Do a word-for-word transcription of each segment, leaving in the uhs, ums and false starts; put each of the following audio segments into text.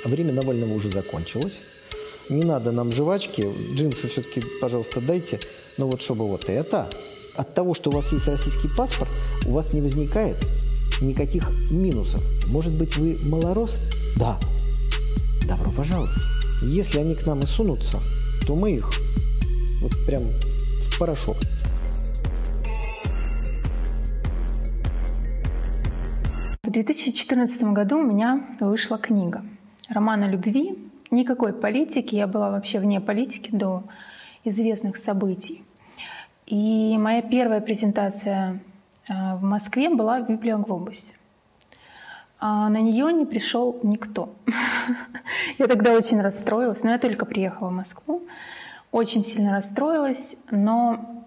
Время Навального уже закончилось. Не надо нам жвачки, джинсы все-таки, пожалуйста, дайте. Но вот чтобы вот это, от того, что у вас есть российский паспорт, у вас не возникает никаких минусов. Может быть, вы малорос? Да. Добро пожаловать. Если они к нам и сунутся, то мы их вот прям в порошок. В две тысячи четырнадцатом году у меня вышла книга «Роман о любви». Никакой политики, я была вообще вне политики до известных событий. И моя первая презентация в Москве была в Библиоглобусе. А на нее не пришел никто. Я тогда очень расстроилась, но я только приехала в Москву. Очень сильно расстроилась, но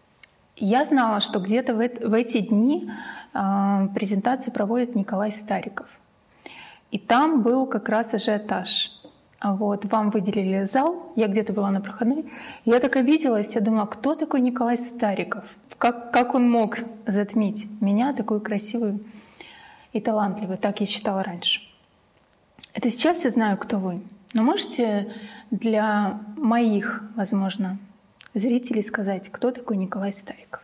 я знала, что где-то в эти дни презентацию проводит Николай Стариков. И там был как раз ажиотаж. Вот, вам выделили зал, я где-то была на проходной. Я так обиделась, я думала, кто такой Николай Стариков? Как, как он мог затмить меня, такую красивую и талантливую? Так я считала раньше. Это сейчас я знаю, кто вы. Но можете для моих, возможно, зрителей сказать, кто такой Николай Стариков?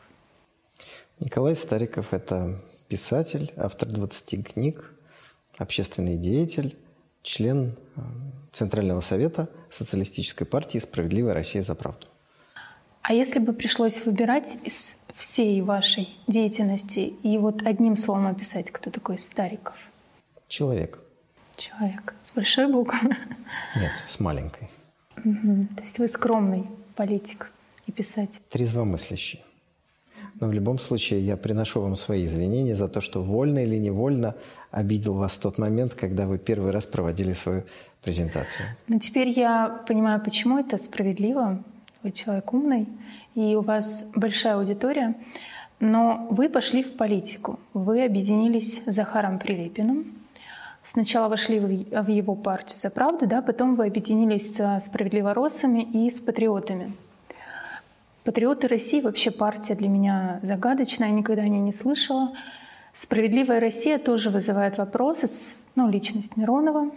Николай Стариков – это писатель, автор двадцати книг, общественный деятель, член Центрального совета Социалистической партии «Справедливая Россия за правду». А если бы пришлось выбирать из всей вашей деятельности и вот одним словом описать, кто такой Стариков? Человек. Человек. С большой буквы? Нет, с маленькой. Угу. То есть вы скромный политик и писатель. Трезвомыслящий. Но в любом случае я приношу вам свои извинения за то, что вольно или невольно обидел вас в тот момент, когда вы первый раз проводили свою презентацию. Ну, теперь я понимаю, почему это справедливо. Вы человек умный, и у вас большая аудитория. Но вы пошли в политику. Вы объединились с Захаром Прилепиным. Сначала вошли в его партию «За правду», да, потом вы объединились с справедливороссами и с патриотами. Патриоты России вообще партия для меня загадочная, я никогда о ней не слышала. Справедливая Россия тоже вызывает вопросы, ну, личность Миронова.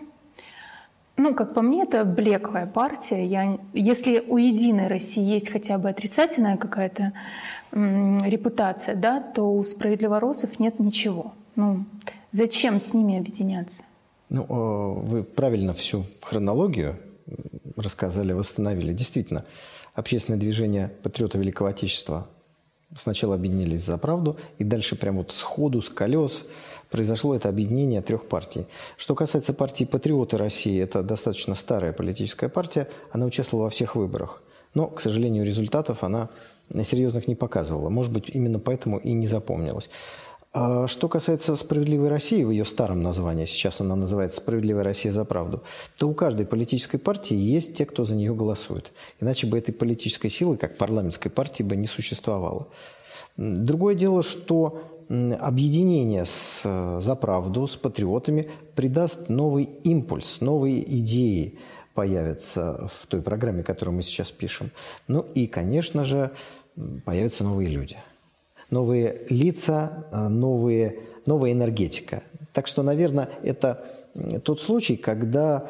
Ну, как по мне, это блеклая партия. Я, если у «Единой России» есть хотя бы отрицательная какая-то м, репутация, да, то у справедливороссов нет ничего. Ну, зачем с ними объединяться? Ну, вы правильно всю хронологию рассказали, восстановили. Действительно, общественное движение «Патриоты Великого Отечества» сначала объединились «За правду», и дальше прямо вот сходу, с колес произошло это объединение трех партий. Что касается партии «Патриоты России», это достаточно старая политическая партия, она участвовала во всех выборах. Но, к сожалению, результатов она серьезных не показывала. Может быть, именно поэтому и не запомнилась. А что касается «Справедливой России», в ее старом названии, сейчас она называется «Справедливая Россия за правду», то у каждой политической партии есть те, кто за нее голосует. Иначе бы этой политической силы, как парламентской партии, бы не существовало. Другое дело, что объединение с «За правду», с патриотами придаст новый импульс, новые идеи появятся в той программе, которую мы сейчас пишем. Ну и, конечно же, появятся новые люди. Новые лица, новые, новая энергетика. Так что, наверное, это тот случай, когда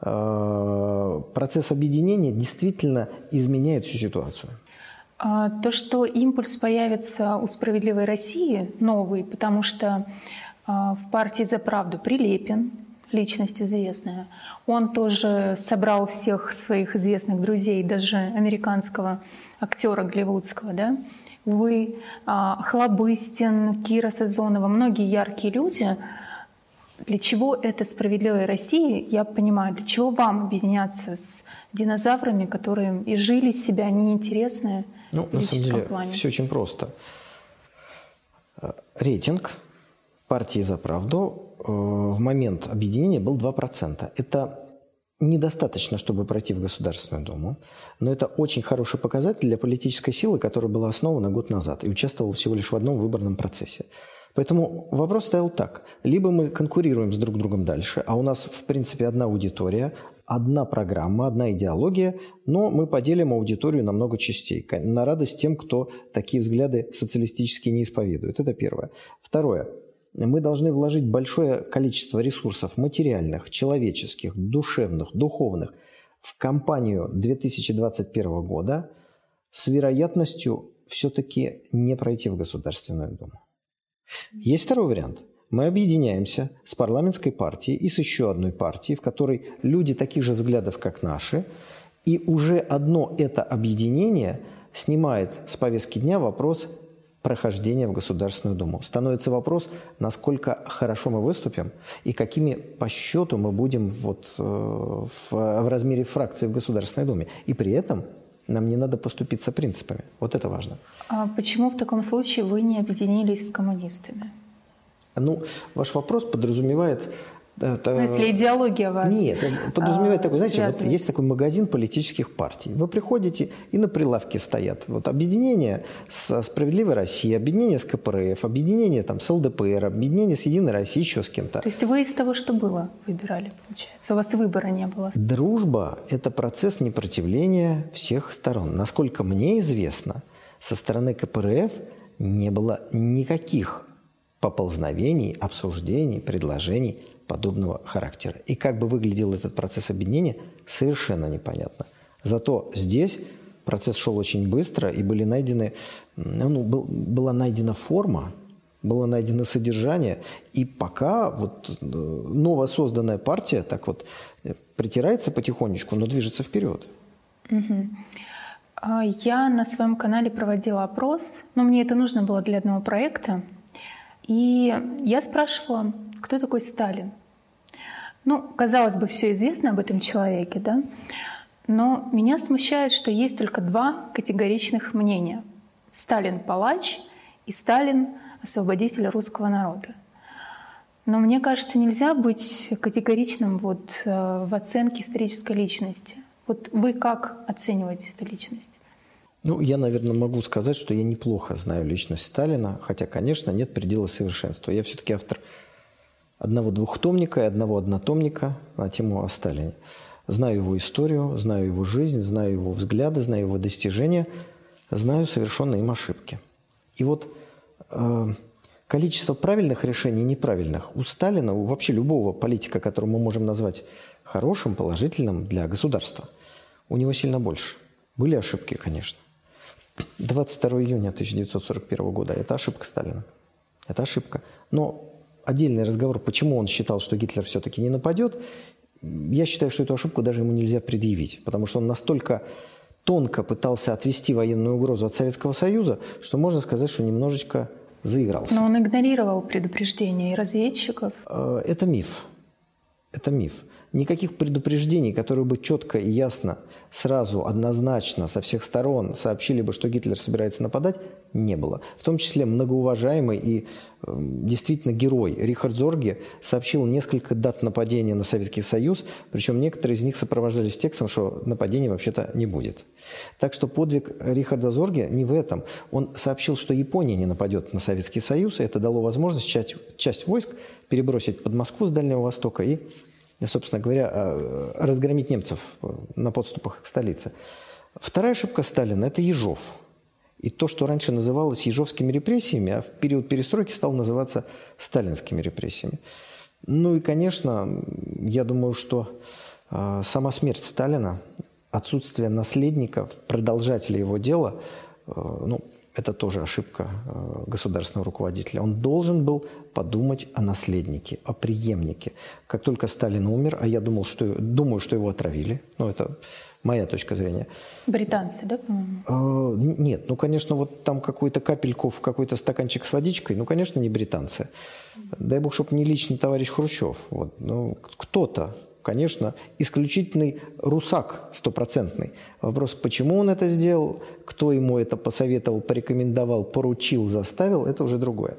э, процесс объединения действительно изменяет всю ситуацию. То, что импульс появится у «Справедливой России» новый, потому что в партии «За правду» Прилепин, личность известная, он тоже собрал всех своих известных друзей, даже американского актера голливудского, да? Вы, Хлобыстин, Кира Сазонова, многие яркие люди. Для чего это «Справедливая Россия»? Я понимаю, для чего вам объединяться с динозаврами, которые и жили себя неинтересные? Ну, на самом деле, плане. Все очень просто. Рейтинг партии «За правду» в момент объединения был два процента. Это недостаточно, чтобы пройти в Государственную Думу, но это очень хороший показатель для политической силы, которая была основана год назад и участвовала всего лишь в одном выборном процессе. Поэтому вопрос стоял так. Либо мы конкурируем с друг другом дальше, а у нас, в принципе, одна аудитория, одна программа, одна идеология, но мы поделим аудиторию на много частей, на радость тем, кто такие взгляды социалистические не исповедует. Это первое. Второе. мы должны вложить большое количество ресурсов материальных, человеческих, душевных, духовных в кампанию две тысячи двадцать первого года с вероятностью все-таки не пройти в Государственную Думу. Есть второй вариант. Мы объединяемся с парламентской партией и с еще одной партией, в которой люди таких же взглядов, как наши, и уже одно это объединение снимает с повестки дня вопрос прохождения в Государственную Думу. Становится вопрос, насколько хорошо мы выступим и какими по счету мы будем вот, э, в, в размере фракции в Государственной Думе. И при этом нам не надо поступиться принципами. Вот это важно. А почему в таком случае вы не объединились с коммунистами? Ну, ваш вопрос подразумевает... Это... Ну, если идеология вас Нет, подразумевает а, такой, знаете, вот есть такой магазин политических партий. Вы приходите, и на прилавке стоят вот объединение с «Справедливой Россией», объединение с ка пэ эр эф, объединение там, с эл дэ пэ эр, объединение с «Единой Россией», еще с кем-то. То есть вы из того, что было, выбирали, получается? У вас выбора не было? Дружба – это процесс непротивления всех сторон. Насколько мне известно, со стороны ка пэ эр эф не было никаких поползновений, обсуждений, предложений подобного характера. И как бы выглядел этот процесс объединения, совершенно непонятно. Зато здесь процесс шел очень быстро, и были найдены, ну, был, была найдена форма, было найдено содержание, и пока вот новосозданная партия так вот притирается потихонечку, но движется вперед. Угу. Я на своем канале проводила опрос, но мне это нужно было для одного проекта, и я спрашивала, кто такой Сталин? Ну, казалось бы, все известно об этом человеке, да? Но меня смущает, что есть только два категоричных мнения. Сталин – палач, и Сталин – освободитель русского народа. Но мне кажется, нельзя быть категоричным вот в оценке исторической личности. Вот вы как оцениваете эту личность? Ну, я, наверное, могу сказать, что я неплохо знаю личность Сталина, хотя, конечно, нет предела совершенства. Я все-таки автор одного двухтомника и одного однотомника на тему о Сталине. Знаю его историю, знаю его жизнь, знаю его взгляды, знаю его достижения, знаю совершенные им ошибки. И вот э, количество правильных решений и неправильных у Сталина, у вообще любого политика, которого мы можем назвать хорошим, положительным для государства, у него сильно больше. Были ошибки, конечно. двадцать второго июня тысяча девятьсот сорок первого года – это ошибка Сталина. Это ошибка. Но отдельный разговор, почему он считал, что Гитлер все-таки не нападет, я считаю, что эту ошибку даже ему нельзя предъявить, потому что он настолько тонко пытался отвести военную угрозу от Советского Союза, что можно сказать, что немножечко заигрался. Но он игнорировал предупреждения и разведчиков. Это миф. Это миф. Никаких предупреждений, которые бы четко и ясно, сразу, однозначно, со всех сторон сообщили бы, что Гитлер собирается нападать, не было. В том числе многоуважаемый и э, действительно герой Рихард Зорге сообщил несколько дат нападения на Советский Союз, причем некоторые из них сопровождались текстом, что нападения вообще-то не будет. Так что подвиг Рихарда Зорге не в этом. Он сообщил, что Япония не нападет на Советский Союз, и это дало возможность часть, часть войск перебросить под Москву с Дальнего Востока и, собственно говоря, разгромить немцев на подступах к столице. Вторая ошибка Сталина – это Ежов. И то, что раньше называлось ежовскими репрессиями, а в период перестройки стало называться сталинскими репрессиями. Ну и, конечно, я думаю, что э, сама смерть Сталина, отсутствие наследников, продолжателей его дела, э, ну, это тоже ошибка э, государственного руководителя. Он должен был подумать о наследнике, о преемнике. Как только Сталин умер, а я думал, что, думаю, что его отравили, ну это моя точка зрения. Британцы, да, по-моему? Э, нет, ну, конечно, вот там какую-то капельку в какой-то стаканчик с водичкой, ну, конечно, не британцы. Дай бог, чтобы не лично товарищ Хрущев. Вот. Ну, кто-то, конечно, исключительный русак стопроцентный. Вопрос, почему он это сделал, кто ему это посоветовал, порекомендовал, поручил, заставил, это уже другое.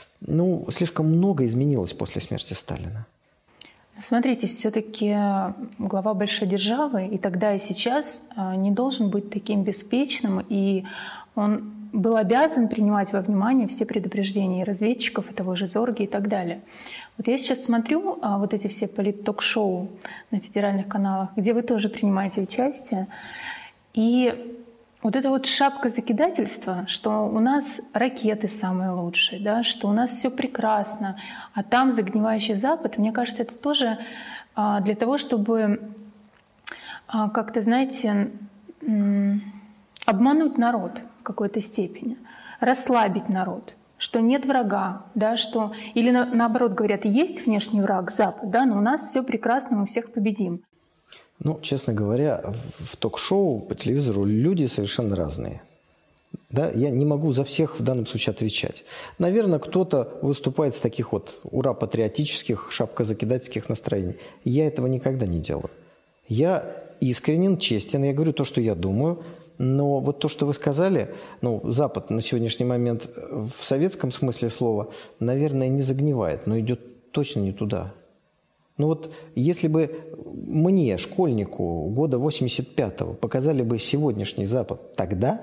Ну, слишком много изменилось после смерти Сталина. Смотрите, все-таки глава большой державы и тогда, и сейчас не должен быть таким беспечным, и он был обязан принимать во внимание все предупреждения и разведчиков, и того же Зорге и так далее. Вот я сейчас смотрю вот эти все политток-шоу на федеральных каналах, где вы тоже принимаете участие, и вот эта вот шапка закидательства, что у нас ракеты самые лучшие, да, что у нас все прекрасно, а там загнивающий Запад, мне кажется, это тоже а, для того, чтобы а, как-то, знаете, м- обмануть народ в какой-то степени, расслабить народ, что нет врага, да, что или на, наоборот говорят, есть внешний враг Запад, да, но у нас все прекрасно, мы всех победим. Ну, честно говоря, в ток-шоу по телевизору люди совершенно разные. Да, я не могу за всех в данном случае отвечать. Наверное, кто-то выступает с таких вот ура-патриотических, шапкозакидательских настроений. Я этого никогда не делаю. Я искренен, честен, я говорю то, что я думаю, но вот то, что вы сказали, ну, Запад на сегодняшний момент в советском смысле слова, наверное, не загнивает, но идет точно не туда. Ну вот если бы мне, школьнику года восемьдесят пятого, показали бы сегодняшний Запад тогда,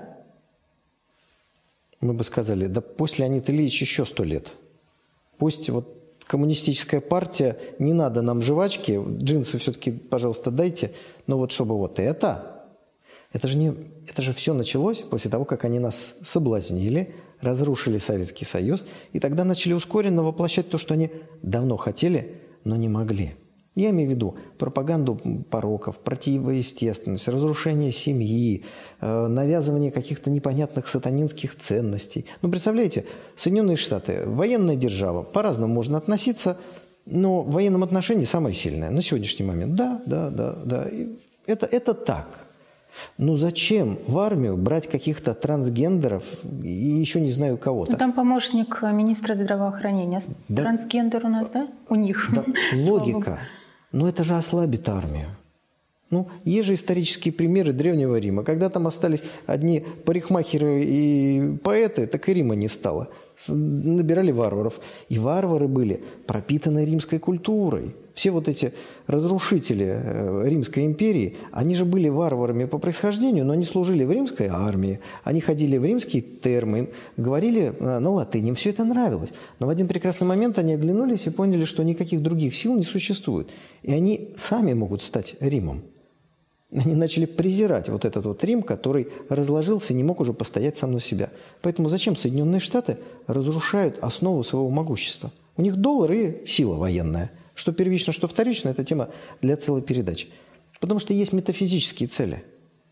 мы бы сказали, да пусть Леонид Ильич еще сто лет. Пусть вот коммунистическая партия, не надо нам жвачки, джинсы все-таки, пожалуйста, дайте, но вот чтобы вот это, это же, не, это же все началось после того, как они нас соблазнили, разрушили Советский Союз, и тогда начали ускоренно воплощать то, что они давно хотели, но не могли. Я имею в виду пропаганду пороков, противоестественность, разрушение семьи, э, навязывание каких-то непонятных сатанинских ценностей. Ну, представляете, Соединенные Штаты, военная держава, по-разному можно относиться, но в военном отношении самая сильная на сегодняшний момент. Да, да, да, да. Это, это так. Ну зачем в армию брать каких-то трансгендеров и еще не знаю кого-то? Ну, там помощник министра здравоохранения. Да. Трансгендер у нас, да? У них. Да. Логика. Но это же ослабит армию. Ну, есть же исторические примеры Древнего Рима. Когда там остались одни парикмахеры и поэты, так и Рима не стало. Набирали варваров. И варвары были пропитаны римской культурой. Все вот эти разрушители Римской империи, они же были варварами по происхождению, но они служили в римской армии, они ходили в римские термы, говорили на латыни, им все это нравилось. Но в один прекрасный момент они оглянулись и поняли, что никаких других сил не существует. И они сами могут стать Римом. Они начали презирать вот этот вот Рим, который разложился и не мог уже постоять сам на себя. Поэтому зачем Соединенные Штаты разрушают основу своего могущества? У них доллар и сила военная. Что первично, что вторично – это тема для целой передачи. Потому что есть метафизические цели.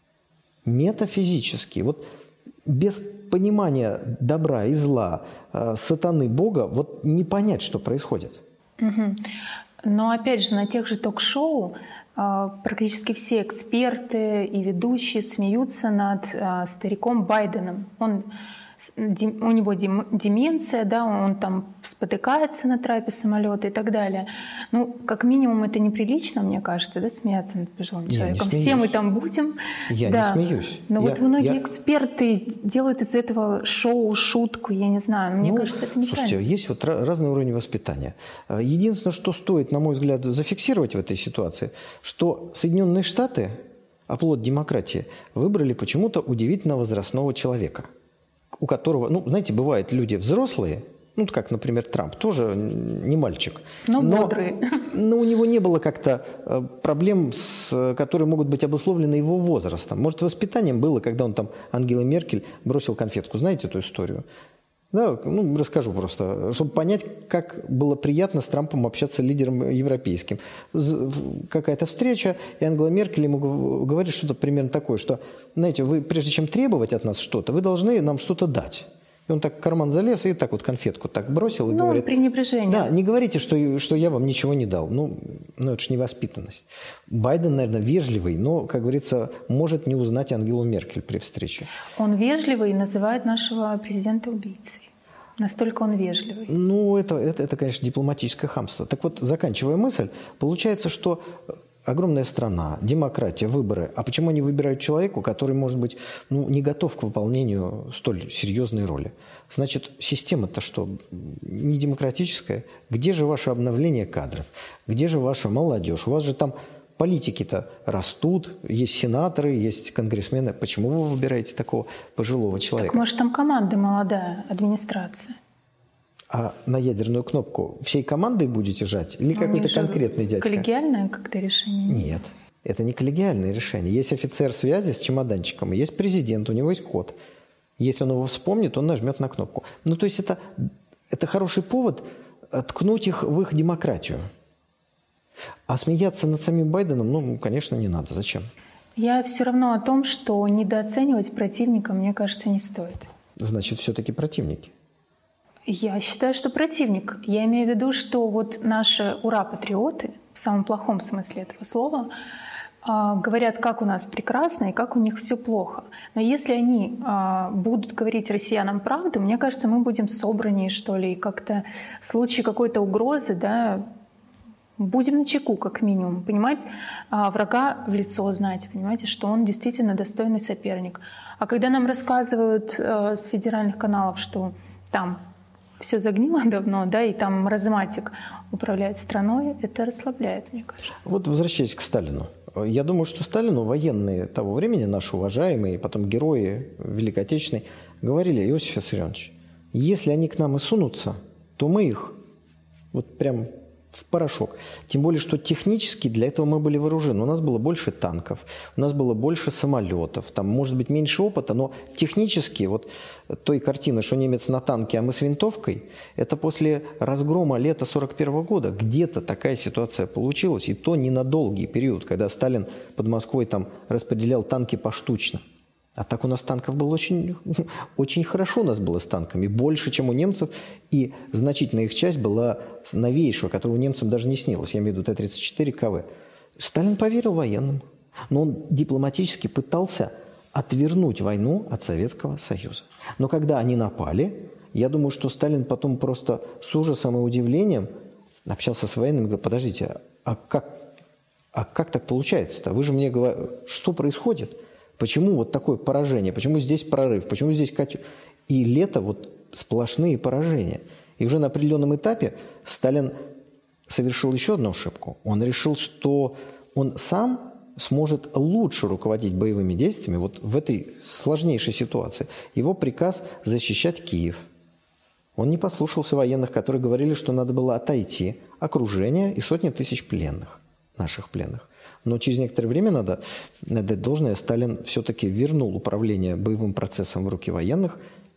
Метафизические. Вот без понимания добра и зла, э, сатаны, Бога, вот не понять, что происходит. Угу. Но опять же, на тех же ток-шоу э, практически все эксперты и ведущие смеются над э, стариком Байденом. Он... У него деменция, да, он там спотыкается на трапе самолета и так далее. Ну, как минимум, это неприлично, мне кажется, да, смеяться над пожилым человеком. Все мы там будем. Я да. не смеюсь. Но я, вот многие я... эксперты делают из этого шоу, шутку, я не знаю. Мне ну, кажется, это неправильно. Слушайте, есть вот разный уровень воспитания. Единственное, что стоит, на мой взгляд, зафиксировать в этой ситуации, что Соединенные Штаты, оплот демократии, выбрали почему-то удивительно возрастного человека, у которого, ну, знаете, бывают люди взрослые, ну, как, например, Трамп, тоже не мальчик. Но, но бодрый. Но у него не было как-то проблем, с, которые могут быть обусловлены его возрастом. Может, воспитанием было, когда он там Ангеле Меркель бросил конфетку. Знаете эту историю? Да, ну, расскажу просто, чтобы понять, как было приятно с Трампом общаться лидером европейским. Какая-то встреча, и Ангела Меркель ему говорит что-то примерно такое, что, знаете, вы прежде чем требовать от нас что-то, вы должны нам что-то дать. И он так в карман залез и так вот конфетку так бросил и ну, говорит... пренебрежение. Да, не говорите, что, что я вам ничего не дал. Ну, ну, это же невоспитанность. Байден, наверное, вежливый, но, как говорится, может не узнать Ангелу Меркель при встрече. Он вежливый и называет нашего президента убийцей. Настолько он вежливый. Ну, это, это, это, конечно, дипломатическое хамство. Так вот, заканчивая мысль, получается, что... Огромная страна, демократия, выборы. А почему они выбирают человека, который, может быть, ну, не готов к выполнению столь серьезной роли? Значит, система-то что, не демократическая? Где же ваше обновление кадров? Где же ваша молодежь? У вас же там политики-то растут, есть сенаторы, есть конгрессмены. Почему вы выбираете такого пожилого человека? Так, может, там команда молодая, администрация? А на ядерную кнопку всей командой будете жать? Или какой-то конкретный дядька? Коллегиальное как-то решение? Нет. Это не коллегиальное решение. Есть офицер связи с чемоданчиком, есть президент, у него есть код. Если он его вспомнит, он нажмет на кнопку. Ну, то есть это, это хороший повод ткнуть их в их демократию. А смеяться над самим Байденом, ну, конечно, не надо. Зачем? Я все равно о том, что недооценивать противника, мне кажется, не стоит. Значит, все-таки противники. Я считаю, что противник. Я имею в виду, что вот наши ура-патриоты, в самом плохом смысле этого слова, говорят, как у нас прекрасно и как у них все плохо. Но если они будут говорить россиянам правду, мне кажется, мы будем собраннее, что ли, и как-то в случае какой-то угрозы, да, будем начеку, как минимум, понимать, врага в лицо знать, понимаете, что он действительно достойный соперник. А когда нам рассказывают с федеральных каналов, что там все загнило давно, да, и там маразматик управляет страной, это расслабляет, мне кажется. Вот возвращаясь к Сталину. Я думаю, что Сталину военные того времени, наши уважаемые, потом герои Великой Отечественной, говорили: Иосиф Виссарионович, если они к нам и сунутся, то мы их вот прям в порошок. Тем более, что технически для этого мы были вооружены. У нас было больше танков, у нас было больше самолетов, там, может быть, меньше опыта, но технически вот той картины, что немец на танке, а мы с винтовкой, это после разгрома лета сорок первого года. Где-то такая ситуация получилась, и то не на долгий период, когда Сталин под Москвой там распределял танки поштучно. А так у нас танков было очень, очень хорошо у нас было с танками, больше, чем у немцев, и значительная их часть была новейшего, которого немцам даже не снилось, я имею в виду Т тридцать четыре К В. Сталин поверил военным, но он дипломатически пытался отвернуть войну от Советского Союза. Но когда они напали, я думаю, что Сталин потом просто с ужасом и удивлением общался с военными и говорил: подождите, а как, а как так получается-то? Вы же мне говорите, что происходит? Почему вот такое поражение? Почему здесь прорыв? Почему здесь Катю? И лето вот сплошные поражения. И уже на определенном этапе Сталин совершил еще одну ошибку. Он решил, что он сам сможет лучше руководить боевыми действиями вот в этой сложнейшей ситуации. Его приказ защищать Киев. Он не послушался военных, которые говорили, что надо было отойти, окружение и сотни тысяч пленных, наших пленных. Но через некоторое время, надо отдать должное, Сталин все-таки вернул управление боевым процессом в руки военных,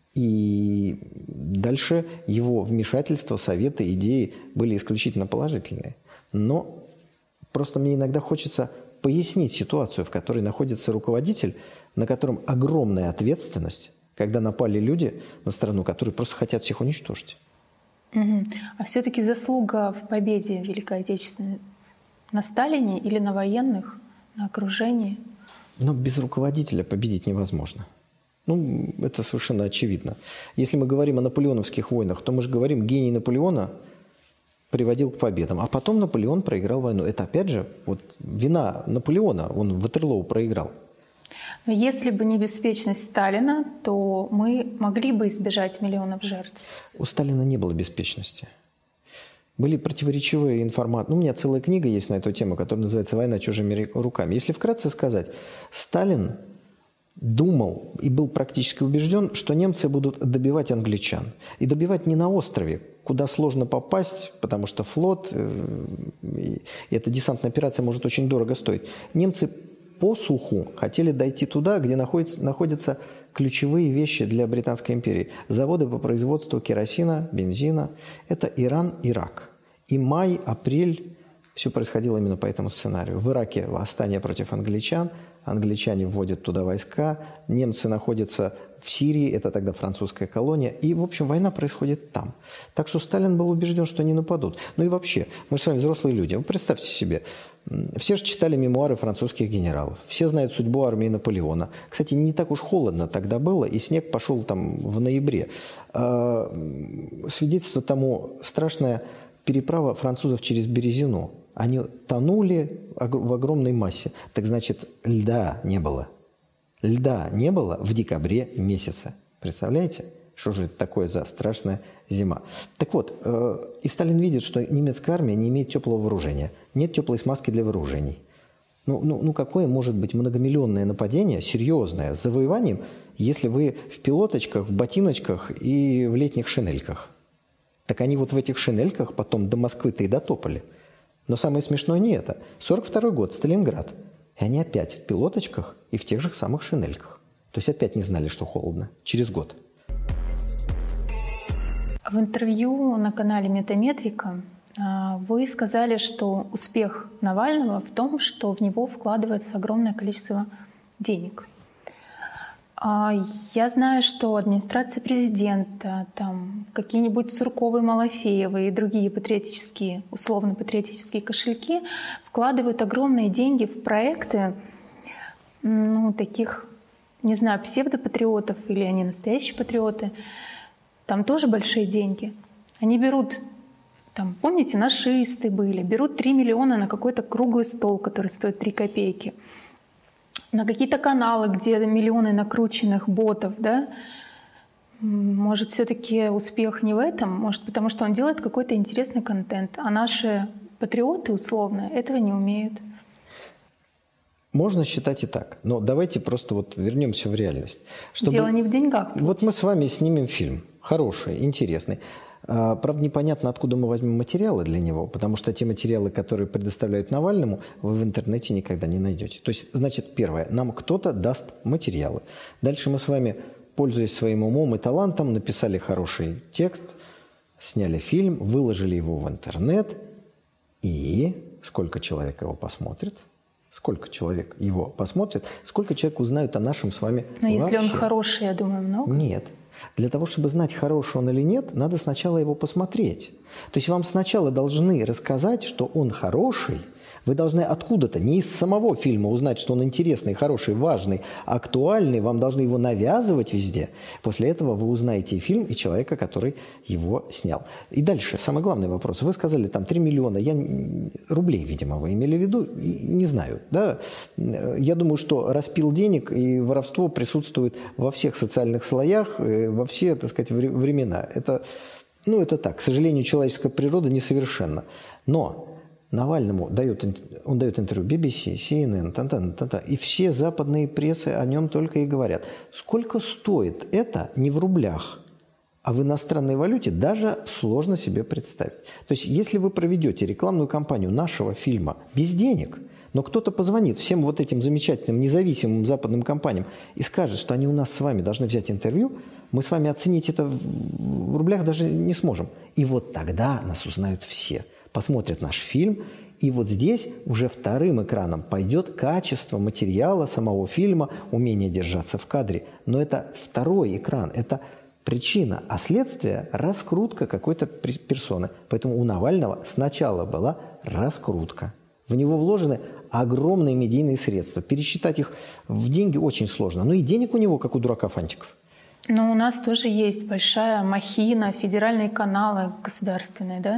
и дальше его вмешательства, советы, идеи были исключительно положительные. Но просто мне иногда хочется пояснить ситуацию, в которой находится руководитель, на котором огромная ответственность, когда напали люди на страну, которые просто хотят всех уничтожить. Угу. А все-таки заслуга в победе Великой Отечественной на Сталине или на военных, на окружении? Но без руководителя победить невозможно. Ну, это совершенно очевидно. Если мы говорим о наполеоновских войнах, то мы же говорим, гений Наполеона приводил к победам. А потом Наполеон проиграл войну. Это, опять же, вот вина Наполеона. Он Ватерлоу проиграл. Но если бы не беспечность Сталина, то мы могли бы избежать миллионов жертв. У Сталина не было беспечности. Были противоречивые информации. Ну, у меня целая книга есть на эту тему, которая называется «Война чужими руками». Если вкратце сказать, Сталин думал и был практически убежден, что немцы будут добивать англичан. И добивать не на острове, куда сложно попасть, потому что флот, и эта десантная операция может очень дорого стоить. Немцы по суху хотели дойти туда, где находятся, находятся ключевые вещи для Британской империи. Заводы по производству керосина, бензина. Это Иран, Ирак. И май, апрель, все происходило именно по этому сценарию. В Ираке восстание против англичан, англичане вводят туда войска, немцы находятся в Сирии, это тогда французская колония, и, в общем, война происходит там. Так что Сталин был убежден, что они нападут. Ну и вообще, мы с вами взрослые люди, вы представьте себе, все же читали мемуары французских генералов, все знают судьбу армии Наполеона. Кстати, не так уж холодно тогда было, и снег пошел там в ноябре. Свидетельство тому страшная переправа французов через Березину. Они тонули в огромной массе. Так значит, льда не было. Льда не было в декабре месяце. Представляете? Что же это такое за страшная зима? Так вот, э, и Сталин видит, что немецкая армия не имеет теплого вооружения. Нет теплой смазки для вооружений. Ну, ну, ну какое может быть многомиллионное нападение, серьезное, с завоеванием, если вы в пилоточках, в ботиночках и в летних шинельках? Так они вот в этих шинельках потом до Москвы-то и дотопали. Но самое смешное не это. сорок второй год, Сталинград. И они опять в пилоточках и в тех же самых шинельках. То есть опять не знали, что холодно. Через год. В интервью на канале Метаметрика вы сказали, что успех Навального в том, что в него вкладывается огромное количество денег. Я знаю, что администрация президента, там, какие-нибудь Сурковы, Малафеевы и другие патриотические, условно-патриотические кошельки вкладывают огромные деньги в проекты, ну, таких, не знаю, псевдопатриотов или они настоящие патриоты. Там тоже большие деньги. Они берут, там, помните, нашисты были, берут три миллиона на какой-то круглый стол, который стоит три копейки. На какие-то каналы, где миллионы накрученных ботов, да? Может, все-таки успех не в этом? Может, потому что он делает какой-то интересный контент, а наши патриоты, условно, этого не умеют? Можно считать и так. Но давайте просто вот вернемся в реальность. Чтобы... Дело не в деньгах. Вот мы с вами снимем фильм. Хороший, интересный. Правда, непонятно, откуда мы возьмем материалы для него, потому что те материалы, которые предоставляют Навальному, вы в интернете никогда не найдете. То есть, значит, первое, нам кто-то даст материалы. Дальше мы с вами, пользуясь своим умом и талантом, написали хороший текст, сняли фильм, выложили его в интернет, и сколько человек его посмотрит? Сколько человек его посмотрит? Сколько человек узнают о нашем с вами Но вообще? Если он хороший, я думаю, много? Нет. Для того, чтобы знать, хороший он или нет, надо сначала его посмотреть. То есть вам сначала должны рассказать, что он хороший. Вы должны откуда-то, не из самого фильма узнать, что он интересный, хороший, важный, актуальный. Вам должны его навязывать везде. После этого вы узнаете и фильм, и человека, который его снял. И дальше, самый главный вопрос. Вы сказали, там, три миллиона. Я... Рублей, видимо, вы имели в виду. Не знаю. Да? Я думаю, что распил денег и воровство присутствует во всех социальных слоях, во все, так сказать, времена. Это, ну, это так. К сожалению, человеческая природа несовершенна. Но... Навальному дает, он дает интервью би би си, си эн эн, та-та-та-та, и все западные прессы о нем только и говорят. Сколько стоит это не в рублях, а в иностранной валюте, даже сложно себе представить. То есть, если вы проведете рекламную кампанию нашего фильма без денег, но кто-то позвонит всем вот этим замечательным независимым западным компаниям и скажет, что они у нас с вами должны взять интервью, мы с вами оценить это в рублях даже не сможем. И вот тогда нас узнают все. Посмотрят наш фильм, и вот здесь уже вторым экраном пойдет качество материала самого фильма, умение держаться в кадре. Но это второй экран, это причина, а следствие – раскрутка какой-то персоны. Поэтому у Навального сначала была раскрутка. В него вложены огромные медийные средства. Пересчитать их в деньги очень сложно. Ну и денег у него, как у дурака фантиков. Но у нас тоже есть большая махина, федеральные каналы государственные, да?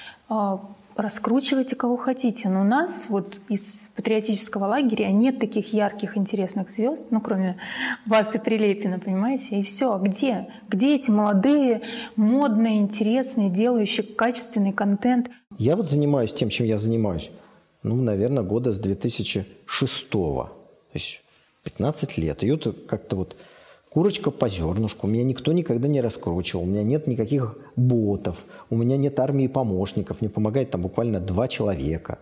Раскручивайте кого хотите. Но у нас вот из патриотического лагеря нет таких ярких, интересных звезд, ну, кроме вас и Прилепина, понимаете? И все. А где? Где эти молодые, модные, интересные, делающие качественный контент? Я вот занимаюсь тем, чем я занимаюсь, ну, наверное, года с две тысячи шестого. То есть пятнадцать лет. И это как-то вот курочка по зернышку. Меня никто никогда не раскручивал. У меня нет никаких ботов. У меня нет армии помощников. Мне помогает там буквально два человека.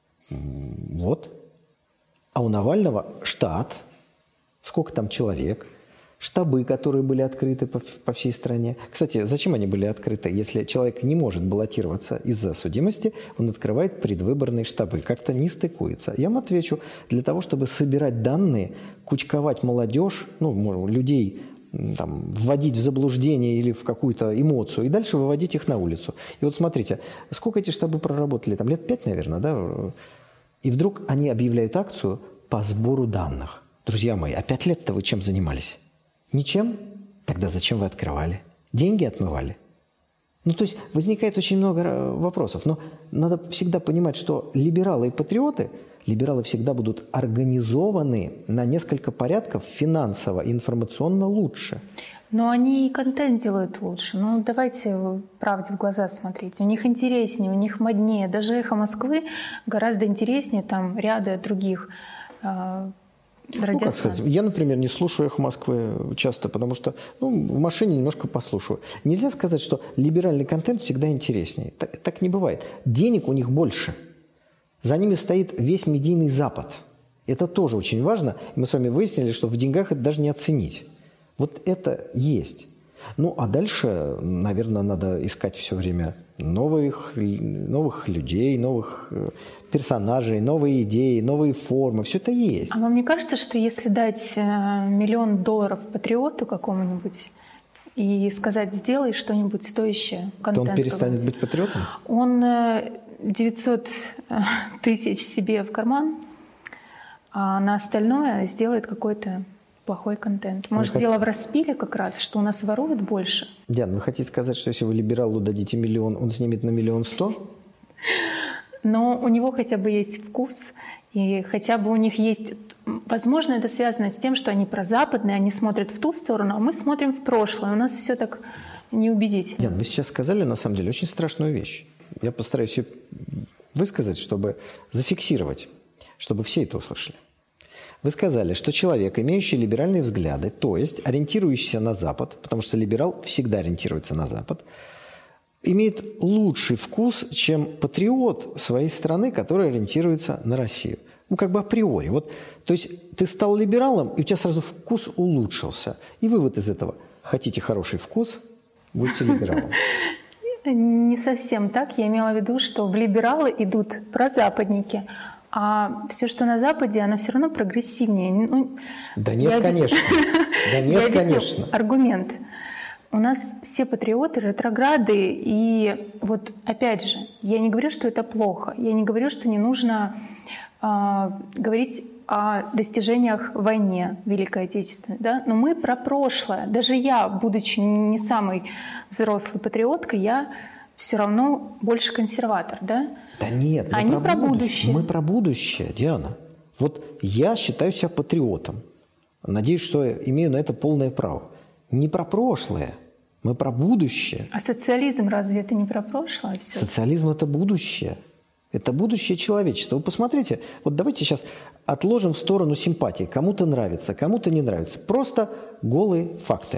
Вот. А у Навального штат. Сколько там человек? Штабы, которые были открыты по, по всей стране. Кстати, зачем они были открыты? Если человек не может баллотироваться из-за судимости, он открывает предвыборные штабы. Как-то не стыкуется. Я вам отвечу, для того, чтобы собирать данные, кучковать молодежь, ну, людей, там, вводить в заблуждение или в какую-то эмоцию, и дальше выводить их на улицу. И вот смотрите, сколько эти штабы проработали? Там лет пять, наверное, да? И вдруг они объявляют акцию по сбору данных. Друзья мои, а пять лет-то вы чем занимались? Ничем? Тогда зачем вы открывали? Деньги отмывали? Ну, то есть возникает очень много вопросов. Но надо всегда понимать, что либералы и патриоты, либералы всегда будут организованы на несколько порядков финансово и информационно лучше. Но они и контент делают лучше. Ну, давайте правде в глаза смотреть. У них интереснее, у них моднее. Даже «Эхо Москвы» гораздо интереснее там ряда других э, Ну, как сказать, я, например, не слушаю «Эхо Москвы» часто, потому что ну, в машине немножко послушаю. Нельзя сказать, что либеральный контент всегда интереснее. Так, так не бывает. Денег у них больше. За ними стоит весь медийный Запад. Это тоже очень важно. И мы с вами выяснили, что в деньгах это даже не оценить. Вот это есть. Ну, а дальше, наверное, надо искать все время новых, новых людей, новых персонажей, новые идеи, новые формы. Все это есть. А вам не кажется, что если дать миллион долларов патриоту какому-нибудь и сказать, сделай что-нибудь стоящее, контент, то он перестанет быть патриотом? Он девятьсот тысяч себе в карман, а на остальное сделает какой-то плохой контент. Может, вы дело в распиле как раз, что у нас воруют больше? Диана, вы хотите сказать, что если вы либералу дадите миллион, он снимет на миллион сто? Но у него хотя бы есть вкус, и хотя бы у них есть... Возможно, это связано с тем, что они прозападные, они смотрят в ту сторону, а мы смотрим в прошлое. У нас все так неубедительно. Диана, вы сейчас сказали, на самом деле, очень страшную вещь. Я постараюсь ее высказать, чтобы зафиксировать, чтобы все это услышали. Вы сказали, что человек, имеющий либеральные взгляды, то есть ориентирующийся на Запад, потому что либерал всегда ориентируется на Запад, имеет лучший вкус, чем патриот своей страны, который ориентируется на Россию. Ну, как бы априори. Вот, то есть ты стал либералом, и у тебя сразу вкус улучшился. И вывод из этого. Хотите хороший вкус, будьте либералом. Не совсем так. Я имела в виду, что в либералы идут прозападники, а все, что на Западе, оно все равно прогрессивнее. Ну, да нет, конечно. Да нет, конечно. Аргумент. У нас все патриоты ретрограды, и вот опять же, я не говорю, что это плохо, я не говорю, что не нужно э, говорить о достижениях в войне Великой Отечественной, да? Но мы про прошлое. Даже я, будучи не самой взрослой патриоткой, я все равно больше консерватор, да? Да нет, мы Они про, про будущее. будущее. Мы про будущее, Диана. Вот я считаю себя патриотом. Надеюсь, что имею на это полное право. Не про прошлое, мы про будущее. А социализм разве это не про прошлое? Все? Социализм – это будущее. Это будущее человечества. Вы посмотрите, вот давайте сейчас отложим в сторону симпатии. Кому-то нравится, кому-то не нравится. Просто голые факты.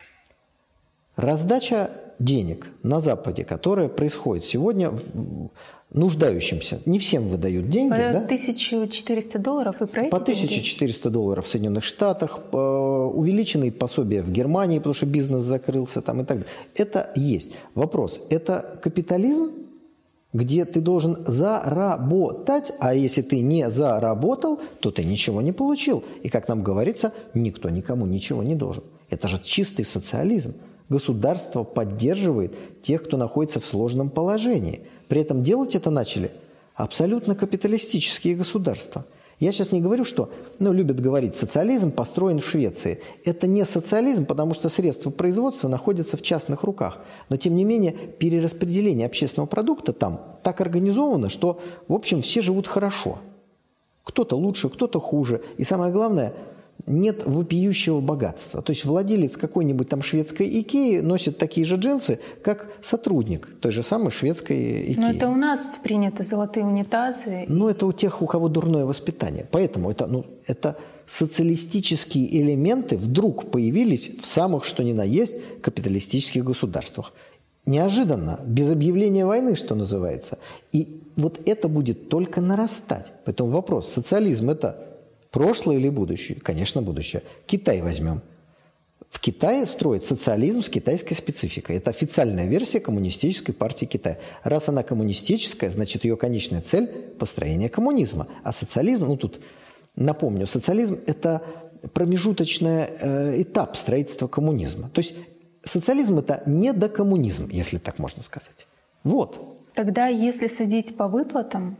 Раздача денег на Западе, которая происходит сегодня нуждающимся. Не всем выдают деньги. По да? тысяча четыреста долларов и про эти По тысяча четыреста долларов в Соединенных Штатах, увеличенные пособия в Германии, потому что бизнес закрылся там и так далее. Это есть. Вопрос, это капитализм, где ты должен заработать, а если ты не заработал, то ты ничего не получил. И, как нам говорится, никто никому ничего не должен. Это же чистый социализм. Государство поддерживает тех, кто находится в сложном положении. При этом делать это начали абсолютно капиталистические государства. Я сейчас не говорю, что, ну, любят говорить, социализм построен в Швеции. Это не социализм, потому что средства производства находятся в частных руках. Но, тем не менее, перераспределение общественного продукта там так организовано, что, в общем, все живут хорошо. Кто-то лучше, кто-то хуже. И самое главное, нет вопиющего богатства. То есть владелец какой-нибудь там шведской Икеи носит такие же джинсы, как сотрудник той же самой шведской Икеи. Но это у нас принято золотые унитазы. Ну, это у тех, у кого дурное воспитание. Поэтому это, ну, это социалистические элементы вдруг появились в самых, что ни на есть, капиталистических государствах. Неожиданно, без объявления войны, что называется. И вот это будет только нарастать. Поэтому вопрос, социализм – это прошлое или будущее? Конечно, будущее. Китай возьмем. В Китае строят социализм с китайской спецификой. Это официальная версия коммунистической партии Китая. Раз она коммунистическая, значит, ее конечная цель – построение коммунизма. А социализм, ну тут напомню, социализм – это промежуточный э, этап строительства коммунизма. То есть социализм – это недокоммунизм, если так можно сказать. Вот. Тогда, если судить по выплатам,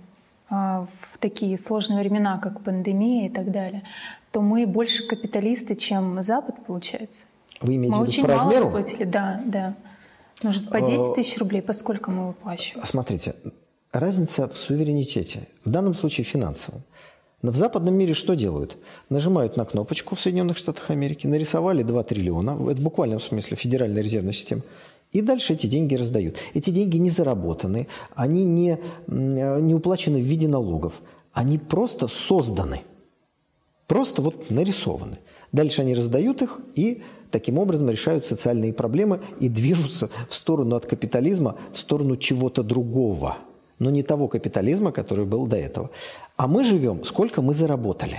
в такие сложные времена, как пандемия и так далее, то мы больше капиталисты, чем Запад, получается. Вы имеете мы в виду очень по мало размеру? выплатили, да, да. Может, по десять тысяч рублей, по сколько мы выплачиваем? Смотрите, разница в суверенитете, в данном случае финансовом. Но в западном мире что делают? Нажимают на кнопочку в Соединенных Штатах Америки, нарисовали два триллиона, это в буквальном смысле федеральная резервная система, и дальше эти деньги раздают. Эти деньги не заработаны, они не, не уплачены в виде налогов. Они просто созданы. Просто вот нарисованы. Дальше они раздают их и таким образом решают социальные проблемы и движутся в сторону от капитализма, в сторону чего-то другого. но не того капитализма, который был до этого. А мы живем, сколько мы заработали.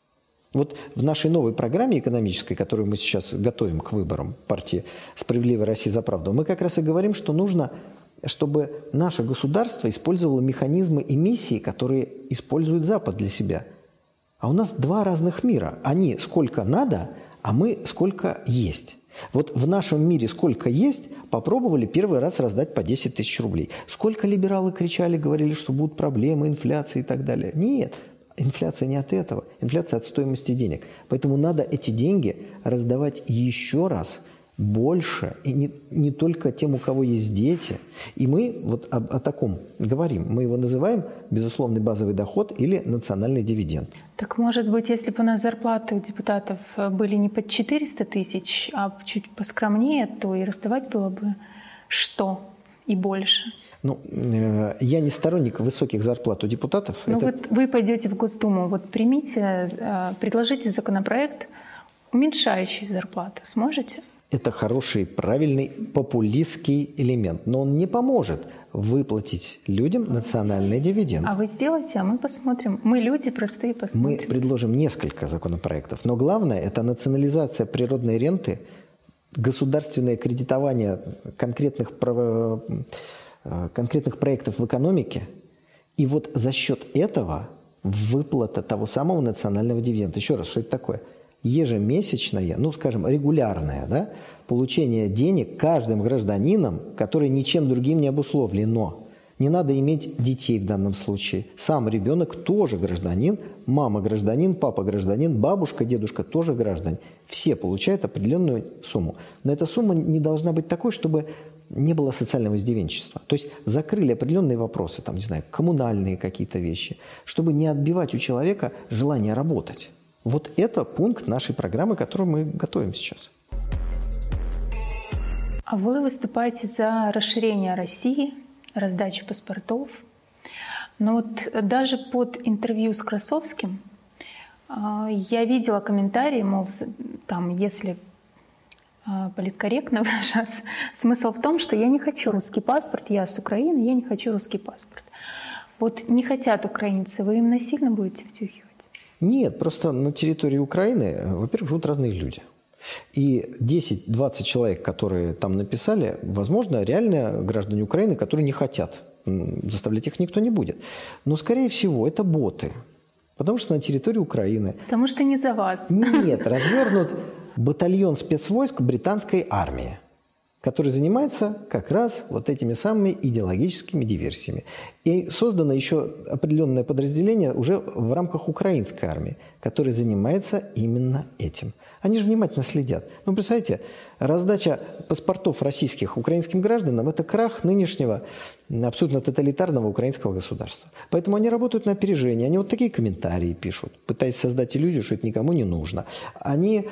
Вот в нашей новой программе экономической, которую мы сейчас готовим к выборам партии «Справедливая Россия за правду», мы как раз и говорим, что нужно, чтобы наше государство использовало механизмы эмиссии, которые использует Запад для себя. А у нас два разных мира. Они сколько надо, а мы сколько есть. Вот в нашем мире сколько есть, попробовали первый раз раздать по десять тысяч рублей. Сколько либералы кричали, говорили, что будут проблемы, инфляция и так далее. Нет. Инфляция не от этого. Инфляция от стоимости денег. Поэтому надо эти деньги раздавать еще раз больше. И не, не только тем, у кого есть дети. И мы вот о, о таком говорим. Мы его называем безусловный базовый доход или национальный дивиденд. Так может быть, если бы у нас зарплаты у депутатов были не под четыреста тысяч, а чуть поскромнее, то и раздавать было бы что и больше? Ну, э, я не сторонник высоких зарплат у депутатов. Ну это... вот вы пойдете в Госдуму, вот примите, э, предложите законопроект, уменьшающий зарплату. Сможете? Это хороший, правильный, популистский элемент. Но он не поможет выплатить людям национальный дивиденд. А вы сделайте, а мы посмотрим. Мы люди простые, посмотрим. Мы предложим несколько законопроектов. Но главное – это национализация природной ренты, государственное кредитование конкретных прав... конкретных проектов в экономике, и вот за счет этого выплата того самого национального дивиденда. Еще раз, что это такое? Ежемесячное, ну, скажем, регулярное, да, получение денег каждым гражданином, которое ничем другим не обусловлено. Не надо иметь детей в данном случае. Сам ребенок тоже гражданин, мама гражданин, папа гражданин, бабушка, дедушка тоже граждане. Все получают определенную сумму. Но эта сумма не должна быть такой, чтобы не было социального издевенчества. То есть закрыли определенные вопросы, там, не знаю, коммунальные какие-то вещи, чтобы не отбивать у человека желание работать. Вот это пункт нашей программы, которую мы готовим сейчас. А вы выступаете за расширение России, раздачу паспортов. Но вот даже под интервью с Красовским я видела комментарии, мол, там, если политкорректно выражаться, смысл в том, что я не хочу русский паспорт, я с Украины, я не хочу русский паспорт. Вот не хотят украинцы, вы им насильно будете втюхивать? Нет, просто на территории Украины, во-первых, живут разные люди. И десять-двадцать человек, которые там написали, возможно, реально граждане Украины, которые не хотят. Заставлять их никто не будет. Но, скорее всего, это боты. Потому что на территории Украины... Потому что не за вас. Нет, развернут батальон спецвойск британской армии, который занимается как раз вот этими самыми идеологическими диверсиями. И создано еще определенное подразделение уже в рамках украинской армии, которое занимается именно этим. Они же внимательно следят. Ну, представляете, раздача паспортов российских украинским гражданам – это крах нынешнего абсолютно тоталитарного украинского государства. Поэтому они работают на опережение. Они вот такие комментарии пишут, пытаясь создать иллюзию, что это никому не нужно. Они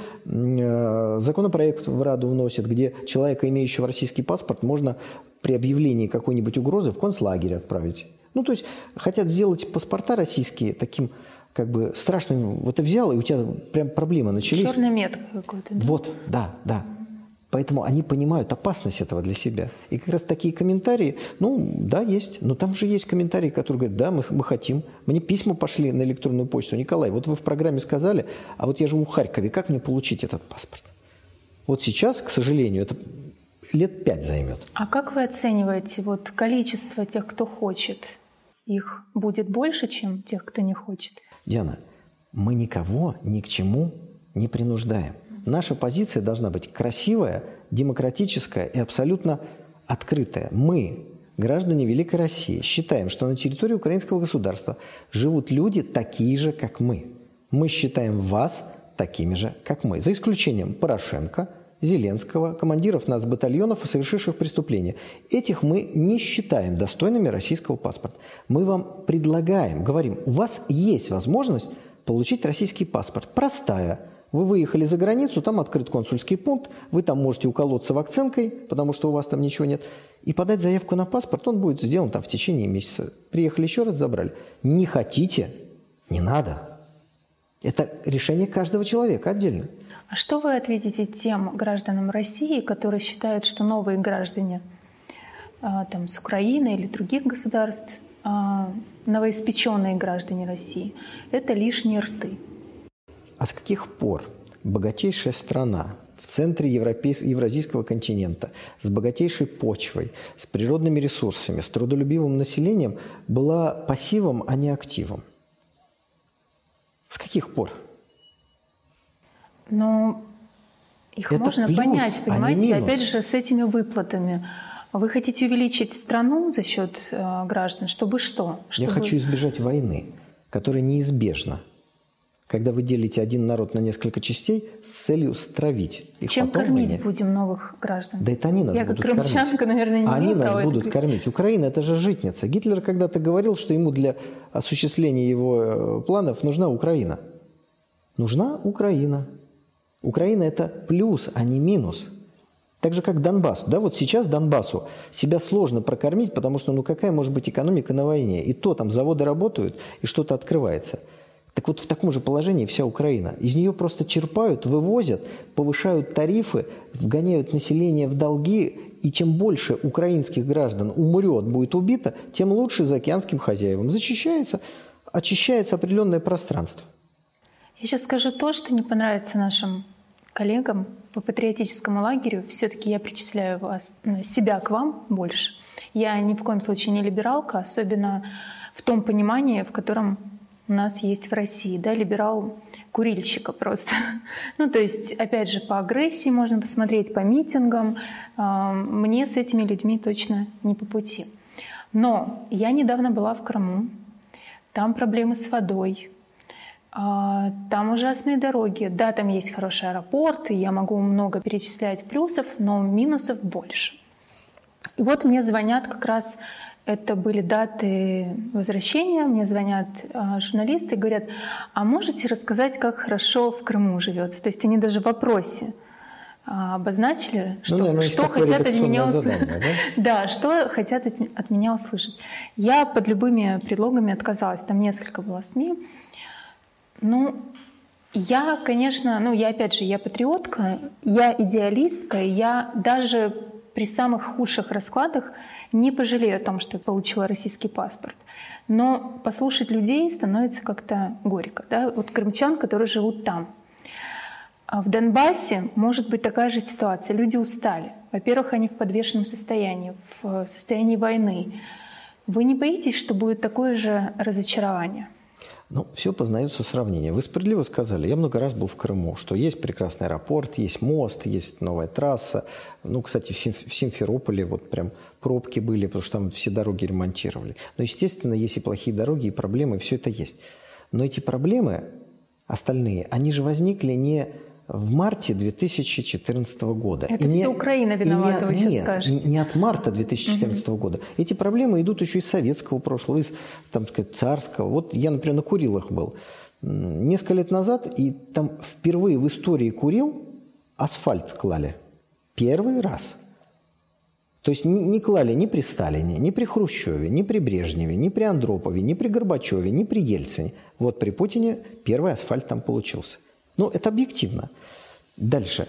э, законопроект в Раду вносят, где человека, имеющего российский паспорт, можно при объявлении какой-нибудь угрозы в концлагерь отправить. Ну, то есть хотят сделать паспорта российские таким... как бы страшным, вот ты взял, и у тебя прям проблемы начались. Черная метка какой-то. Да? Вот, да, да. Поэтому они понимают опасность этого для себя. И как раз такие комментарии, ну, да, есть. Но там же есть комментарии, которые говорят, да, мы, мы хотим. Мне письма пошли на электронную почту. Николай, вот вы в программе сказали, а вот я живу в Харькове, как мне получить этот паспорт? Вот сейчас, к сожалению, это лет пять займет. А как вы оцениваете вот количество тех, кто хочет? Их будет больше, чем тех, кто не хочет? Диана, мы никого ни к чему не принуждаем. Наша позиция должна быть красивая, демократическая и абсолютно открытая. Мы, граждане Великой России, считаем, что на территории украинского государства живут люди такие же, как мы. Мы считаем вас такими же, как мы. За исключением Порошенко, Зеленского, командиров нацбатальонов и совершивших преступления. Этих мы не считаем достойными российского паспорта. Мы вам предлагаем, говорим, у вас есть возможность получить российский паспорт. Простая. Вы выехали за границу, там открыт консульский пункт, вы там можете уколоться вакцинкой, потому что у вас там ничего нет, и подать заявку на паспорт, он будет сделан там в течение месяца. Приехали еще раз, забрали. Не хотите? Не надо. Это решение каждого человека отдельно. А что вы ответите тем гражданам России, которые считают, что новые граждане там, с Украины или других государств новоиспеченные граждане России. Это лишние рты. А с каких пор богатейшая страна в центре европейс... евразийского континента, с богатейшей почвой, с природными ресурсами, с трудолюбивым населением была пассивом, а не активом? С каких пор? Ну, их Это можно плюс, понять, понимаете, а не минус. опять же, с этими выплатами. Вы хотите увеличить страну за счет э, граждан, чтобы что? Чтобы... Я хочу избежать войны, которая неизбежна, когда вы делите один народ на несколько частей с целью стравить их. Чем потом кормить войне. будем новых граждан? Да это они нас Я будут как крымчанка, кормить. наверное, не Они имею нас права будут это... кормить. Украина – это же житница. Гитлер когда-то говорил, что ему для осуществления его планов нужна Украина. Нужна Украина. Украина – это плюс, а не минус. Так же, как Донбасс. Да, вот сейчас Донбассу себя сложно прокормить, потому что ну какая может быть экономика на войне? И то там заводы работают, и что-то открывается. Так вот в таком же положении вся Украина. Из нее просто черпают, вывозят, повышают тарифы, вгоняют население в долги. И чем больше украинских граждан умрет, будет убито, тем лучше заокеанским хозяевам. Зачищается, очищается определенное пространство. Я сейчас скажу то, что не понравится нашим коллегам по патриотическому лагерю. Все-таки я причисляю вас, себя к вам больше. Я ни в коем случае не либералка, особенно в том понимании, в котором у нас есть в России. Да, либерал курильщика просто. Ну, то есть, опять же, по агрессии можно посмотреть, по митингам. Мне с этими людьми точно не по пути. Но я недавно была в Крыму. Там проблемы с водой. Там ужасные дороги. Да, там есть хороший аэропорт, и я могу много перечислять плюсов, но минусов больше. И вот мне звонят как раз, это были даты возвращения, мне звонят журналисты и говорят, а можете рассказать, как хорошо в Крыму живется? То есть они даже в вопросе обозначили, что, ну, наверное, что хотят от меня услышать. Да? Да, что хотят от, от меня услышать. Я под любыми предлогами отказалась. Там несколько было СМИ. Ну, я, конечно, ну, я опять же, я патриотка, я идеалистка, и я даже при самых худших раскладах не пожалею о том, что я получила российский паспорт. Но послушать людей становится как-то горько. Да? Вот крымчан, которые живут там. А в Донбассе может быть такая же ситуация. Люди устали. Во-первых, они в подвешенном состоянии, в состоянии войны. Вы не боитесь, что будет такое же разочарование? Ну, все познается сравнением. Вы справедливо сказали, я много раз был в Крыму, что есть прекрасный аэропорт, есть мост, есть новая трасса. Ну, кстати, в Симферополе вот прям пробки были, потому что там все дороги ремонтировали. Но, естественно, есть и плохие дороги, и проблемы, все это есть. Но эти проблемы, остальные, они же возникли не в марте две тысячи четырнадцатого года. Это и все не, Украина виновата, вы сейчас нет, скажете. Не от марта две тысячи четырнадцатого угу. года. Эти проблемы идут еще из советского прошлого, из там, сказать, царского. Вот я, например, на Курилах был несколько лет назад, и там впервые в истории Курил асфальт клали. Первый раз. То есть не, не клали ни при Сталине, ни при Хрущеве, ни при Брежневе, ни при Андропове, ни при Горбачеве, ни при Ельцине. Вот при Путине первый асфальт там получился. Ну, это объективно. Дальше.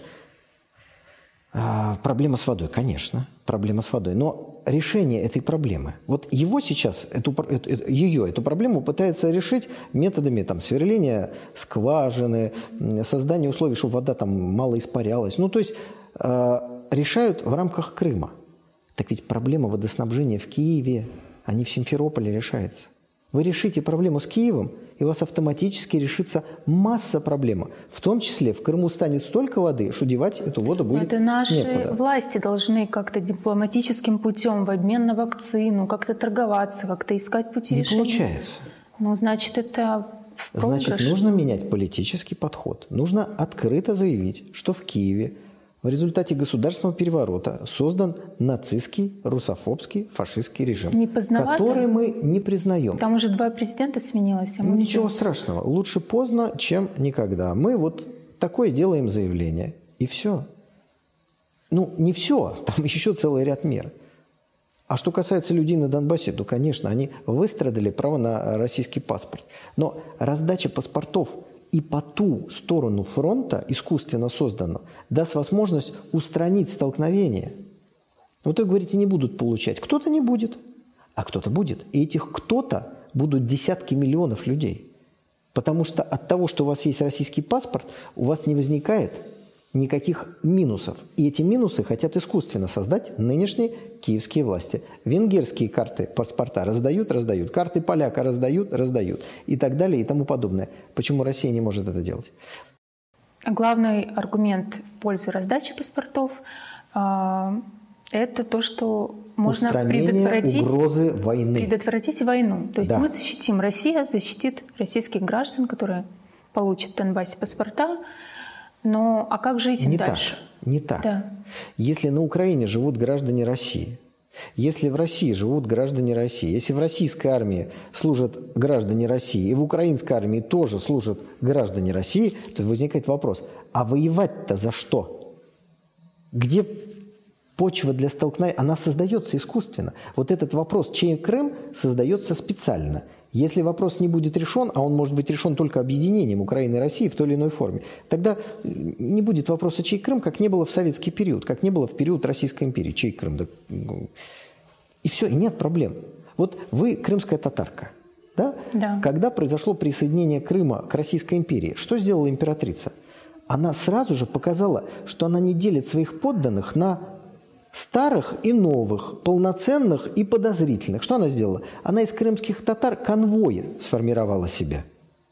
А, проблема с водой, конечно, проблема с водой. Но решение этой проблемы, вот его сейчас, эту, эту, ее, эту проблему пытается решить методами там, сверления скважины, создания условий, чтобы вода там мало испарялась. Ну, то есть а, решают в рамках Крыма. Так ведь проблема водоснабжения в Киеве, а не в Симферополе решается. Вы решите проблему с Киевом, и у вас автоматически решится масса проблем. В том числе в Крыму станет столько воды, что девать эту воду будет некуда. Это наши некуда. Власти должны как-то дипломатическим путем, в обмен на вакцину, как-то торговаться, как-то искать пути Не решения. Не получается. Ну, значит, это в проигрыш. Значит, нужно менять политический подход. Нужно открыто заявить, что в Киеве в результате государственного переворота создан нацистский, русофобский, фашистский режим, который мы не признаем. Там уже два президента сменилось. А мы Ничего все... страшного. Лучше поздно, чем никогда. Мы вот такое делаем заявление, и все. Ну, не все, там еще целый ряд мер. А что касается людей на Донбассе, то, конечно, они выстрадали право на российский паспорт. Но раздача паспортов и по ту сторону фронта, искусственно созданную, даст возможность устранить столкновение. Вот вы говорите, не будут получать. Кто-то не будет. а кто-то будет. И этих кто-то будут десятки миллионов людей. Потому что от того, что у вас есть российский паспорт, у вас не возникает никаких минусов. И эти минусы хотят искусственно создать нынешние киевские власти. Венгерские карты, паспорта раздают, раздают. Карты поляка раздают, раздают. И так далее, и тому подобное. Почему Россия не может это делать? Главный аргумент в пользу раздачи паспортов э, – это то, что можно предотвратить, угрозы войны. предотвратить войну. То есть да. мы защитим, Россия защитит российских граждан, которые получат в Донбассе паспорта. Но а как жить им не дальше? Так, не так. Да. Если на Украине живут граждане России, если в России живут граждане России, если в российской армии служат граждане России, и в украинской армии тоже служат граждане России, то возникает вопрос, а воевать-то за что? Где почва для столкновения? Она создается искусственно. Вот этот вопрос, чей Крым, создается специально. Если вопрос не будет решен, а он может быть решен только объединением Украины и России в той или иной форме, тогда не будет вопроса, чей Крым, как не было в советский период, как не было в период Российской империи. Чей Крым? Да, и все, и нет проблем. Вот вы крымская татарка. Да? Да. Когда произошло присоединение Крыма к Российской империи, что сделала императрица? Она сразу же показала, что она не делит своих подданных на старых и новых, полноценных и подозрительных. Что она сделала? Она из крымских татар конвои сформировала себе.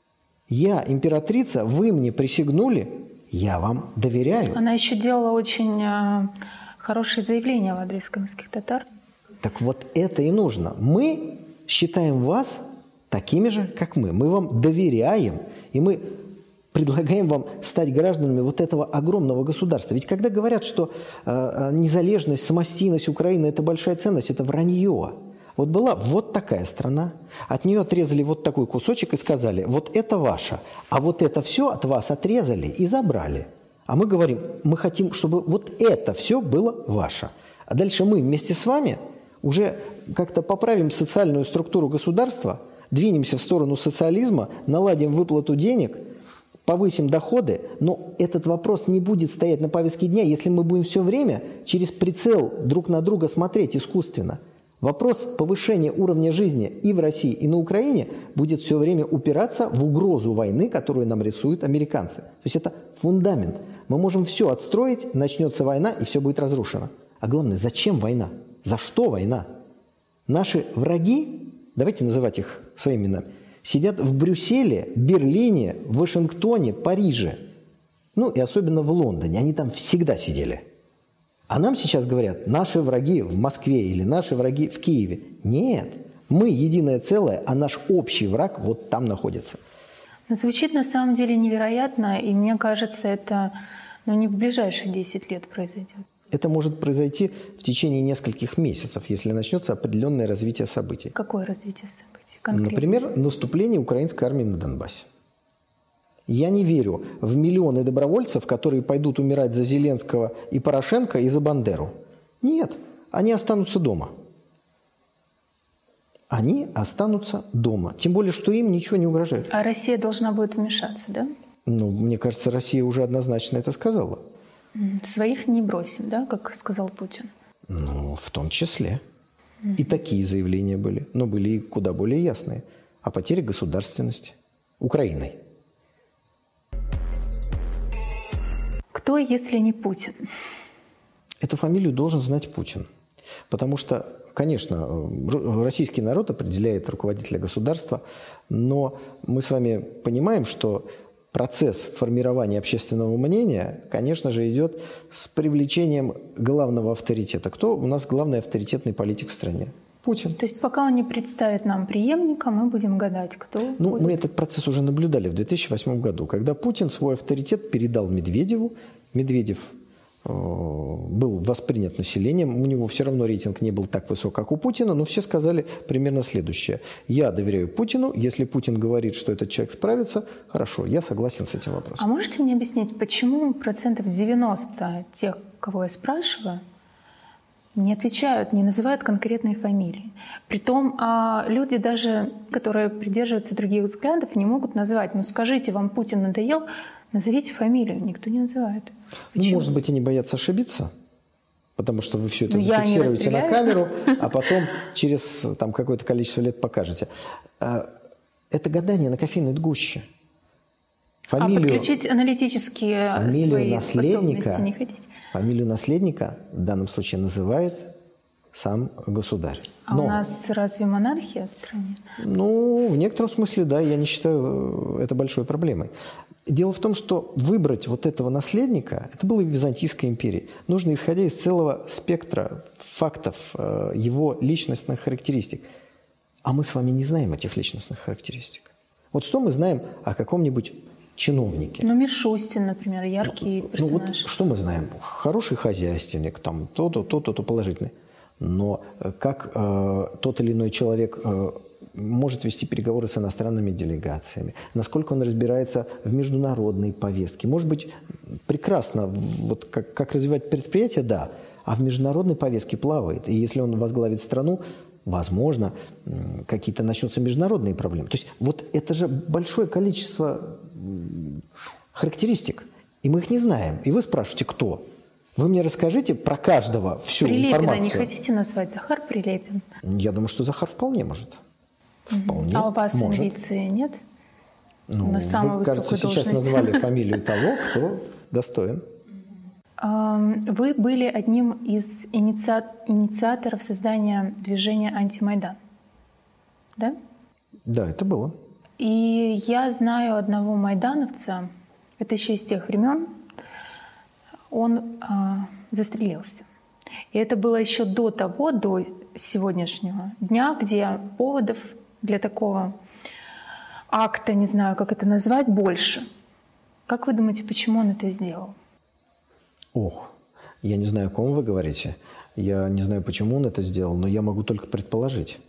Я императрица, вы мне присягнули, я вам доверяю. Она еще делала очень э, хорошие заявления в адрес крымских татар. Так вот это и нужно. Мы считаем вас такими же, как мы. Мы вам доверяем, и мы предлагаем вам стать гражданами вот этого огромного государства. Ведь когда говорят, что э, незалежность, самостийность Украины – это большая ценность, это вранье. Вот была вот такая страна, от нее отрезали вот такой кусочек и сказали, вот это ваше, а вот это все от вас отрезали и забрали. А мы говорим, мы хотим, чтобы вот это все было ваше. А дальше мы вместе с вами уже как-то поправим социальную структуру государства, двинемся в сторону социализма, наладим выплату денег – повысим доходы, но этот вопрос не будет стоять на повестке дня, если мы будем все время через прицел друг на друга смотреть искусственно. Вопрос повышения уровня жизни и в России, и на Украине будет все время упираться в угрозу войны, которую нам рисуют американцы. То есть это фундамент. Мы можем все отстроить, начнется война, и все будет разрушено. А главное, зачем война? За что война? Наши враги, давайте называть их своими именами, сидят в Брюсселе, Берлине, Вашингтоне, Париже. Ну и особенно в Лондоне. Они там всегда сидели. А нам сейчас говорят, наши враги в Москве или наши враги в Киеве. Нет, мы единое целое, а наш общий враг вот там находится. Но звучит на самом деле невероятно, и мне кажется, это ну, не в ближайшие десять лет произойдет. Это может произойти в течение нескольких месяцев, если начнется определенное развитие событий. Какое развитие событий? Конкретно. Например, наступление украинской армии на Донбассе. Я не верю в миллионы добровольцев, которые пойдут умирать за Зеленского и Порошенко и за Бандеру. Нет, они останутся дома. Они останутся дома. Тем более, что им ничего не угрожает. А Россия должна будет вмешаться, да? Ну, мне кажется, Россия уже однозначно это сказала. Своих не бросим, да, как сказал Путин? Ну, в том числе. И такие заявления были, но были и куда более ясные. О потере государственности Украиной. Кто, если не Путин? Эту фамилию должен знать Путин. Потому что, конечно, российский народ определяет руководителя государства, но мы с вами понимаем, что процесс формирования общественного мнения, конечно же, идет с привлечением главного авторитета. Кто у нас главный авторитетный политик в стране? Путин. То есть пока он не представит нам преемника, мы будем гадать, кто Ну, будет. мы этот процесс уже наблюдали в две тысячи восьмом году, когда Путин свой авторитет передал Медведеву. Медведев э, был воспринят населением, у него все равно рейтинг не был так высок, как у Путина, но все сказали примерно следующее. Я доверяю Путину, если Путин говорит, что этот человек справится, хорошо, я согласен с этим вопросом. А можете мне объяснить, почему процентов девяносто тех, кого я спрашиваю, не отвечают, не называют конкретные фамилии? Притом а люди даже, которые придерживаются других взглядов, не могут назвать. Ну скажите, вам Путин надоел? Назовите фамилию. Никто не называет. Ну, может быть, они боятся ошибиться. потому что вы все это Но я не зафиксируете на расстреляю. камеру, а потом через там, какое-то количество лет покажете. Это гадание на кофейной гуще. Фамилию, а подключить аналитические фамилию свои наследника, способности не хотите? Фамилию наследника в данном случае называет сам государь. А Но, у нас разве монархия в стране? Ну, в некотором смысле, да, я не считаю это большой проблемой. Дело в том, что выбрать вот этого наследника, это было и в Византийской империи, нужно исходя из целого спектра фактов, его личностных характеристик. А мы с вами не знаем этих личностных характеристик. Вот что мы знаем о каком-нибудь чиновнике? Ну, Мишустин, например, яркий Ну персонаж. вот что мы знаем? Хороший хозяйственник, там то-то, то-то, то положительный. Но как э, тот или иной человек э, может вести переговоры с иностранными делегациями, насколько он разбирается в международной повестке. Может быть, прекрасно, вот как, как развивать предприятие, да, а в международной повестке плавает. И если он возглавит страну, возможно, какие-то начнутся международные проблемы. То есть вот это же большое количество характеристик, и мы их не знаем. И вы спрашиваете, кто? Вы мне расскажите про каждого всю Прилепина информацию. не хотите назвать? Захар Прилепин? Я думаю, что Захар вполне может. Вполне А у вас может. амбиции нет? Ну, На самую вы, кажется, высокую сейчас должность. назвали фамилию того, кто достоин. Вы были одним из инициа- инициаторов создания движения «Антимайдан». Да? Да, это было. И я знаю одного майдановца, это еще из тех времен, он а, застрелился. И это было еще до того, до сегодняшнего дня, где поводов для такого акта, не знаю, как это назвать, больше. Как вы думаете, почему он это сделал? Ох, я не знаю, о ком вы говорите. Я не знаю, почему он это сделал, но я могу только предположить.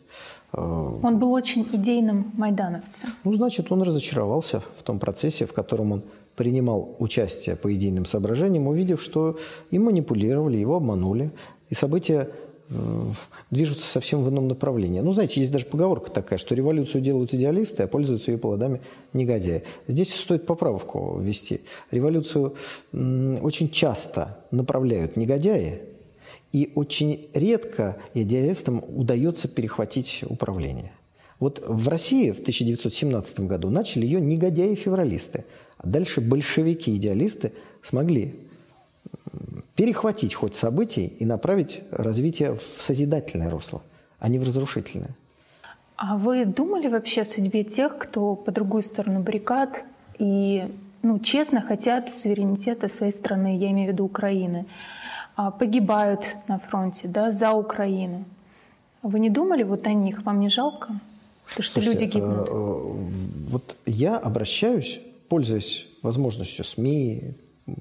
Он был очень идейным майдановцем. Ну, значит, он разочаровался в том процессе, в котором он принимал участие по идейным соображениям, увидев, что им манипулировали, его обманули, и события э, движутся совсем в ином направлении. Ну, знаете, есть даже поговорка такая, что революцию делают идеалисты, а пользуются ее плодами негодяи. Здесь стоит поправку ввести. Революцию м, очень часто направляют негодяи, и очень редко идеалистам удается перехватить управление. Вот в России в тысяча девятьсот семнадцатом году начали ее негодяи-февралисты, а дальше большевики-идеалисты смогли перехватить ход событий и направить развитие в созидательное русло, а не в разрушительное. А вы думали вообще о судьбе тех, кто по другую сторону баррикад и ну, честно хотят суверенитета своей страны, я имею в виду Украины, погибают на фронте, да, за Украину? Вы не думали вот о них? Вам не жалко? То, что Слушайте, люди гибнут? Э, э, вот я обращаюсь, пользуясь возможностью СМИ,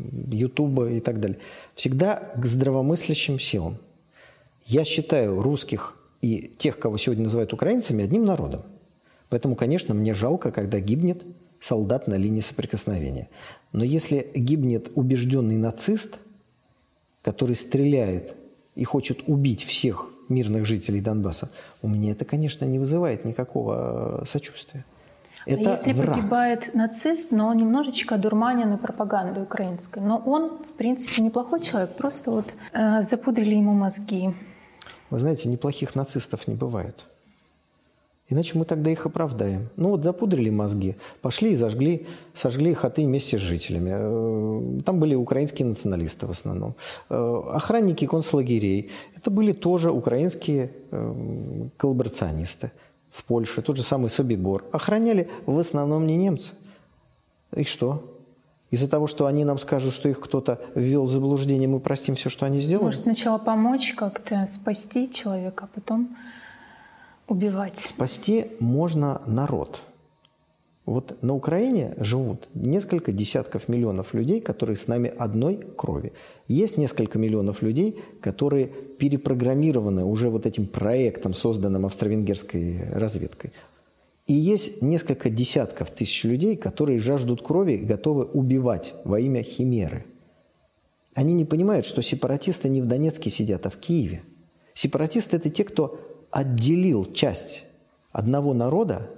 Ютуба и так далее, всегда к здравомыслящим силам. Я считаю русских и тех, кого сегодня называют украинцами, одним народом. Поэтому, конечно, мне жалко, когда гибнет солдат на линии соприкосновения. Но если гибнет убежденный нацист, который стреляет и хочет убить всех мирных жителей Донбасса, у меня это, конечно, не вызывает никакого сочувствия. Это а если враг. Погибает нацист, но он немножечко одурманен пропагандой украинской, но он, в принципе, неплохой человек, просто вот э, запудрили ему мозги. Вы знаете, неплохих нацистов не бывает. Иначе мы тогда их оправдаем. Ну вот запудрили мозги, пошли и зажгли, сожгли хаты вместе с жителями. Там были украинские националисты в основном. Охранники концлагерей. Это были тоже украинские коллаборационисты в Польше. Тот же самый Собибор. Охраняли в основном не немцы. И что? Из-за того, что они нам скажут, что их кто-то ввел в заблуждение, мы простим все, что они сделали? Может, сначала помочь как-то спасти человека, а потом убивать. Спасти можно народ. Вот на Украине живут несколько десятков миллионов людей, которые с нами одной крови. Есть несколько миллионов людей, которые перепрограммированы уже вот этим проектом, созданным австро-венгерской разведкой. И есть несколько десятков тысяч людей, которые жаждут крови и готовы убивать во имя химеры. Они не понимают, что сепаратисты не в Донецке сидят, а в Киеве. Сепаратисты – это те, кто отделил часть одного народа,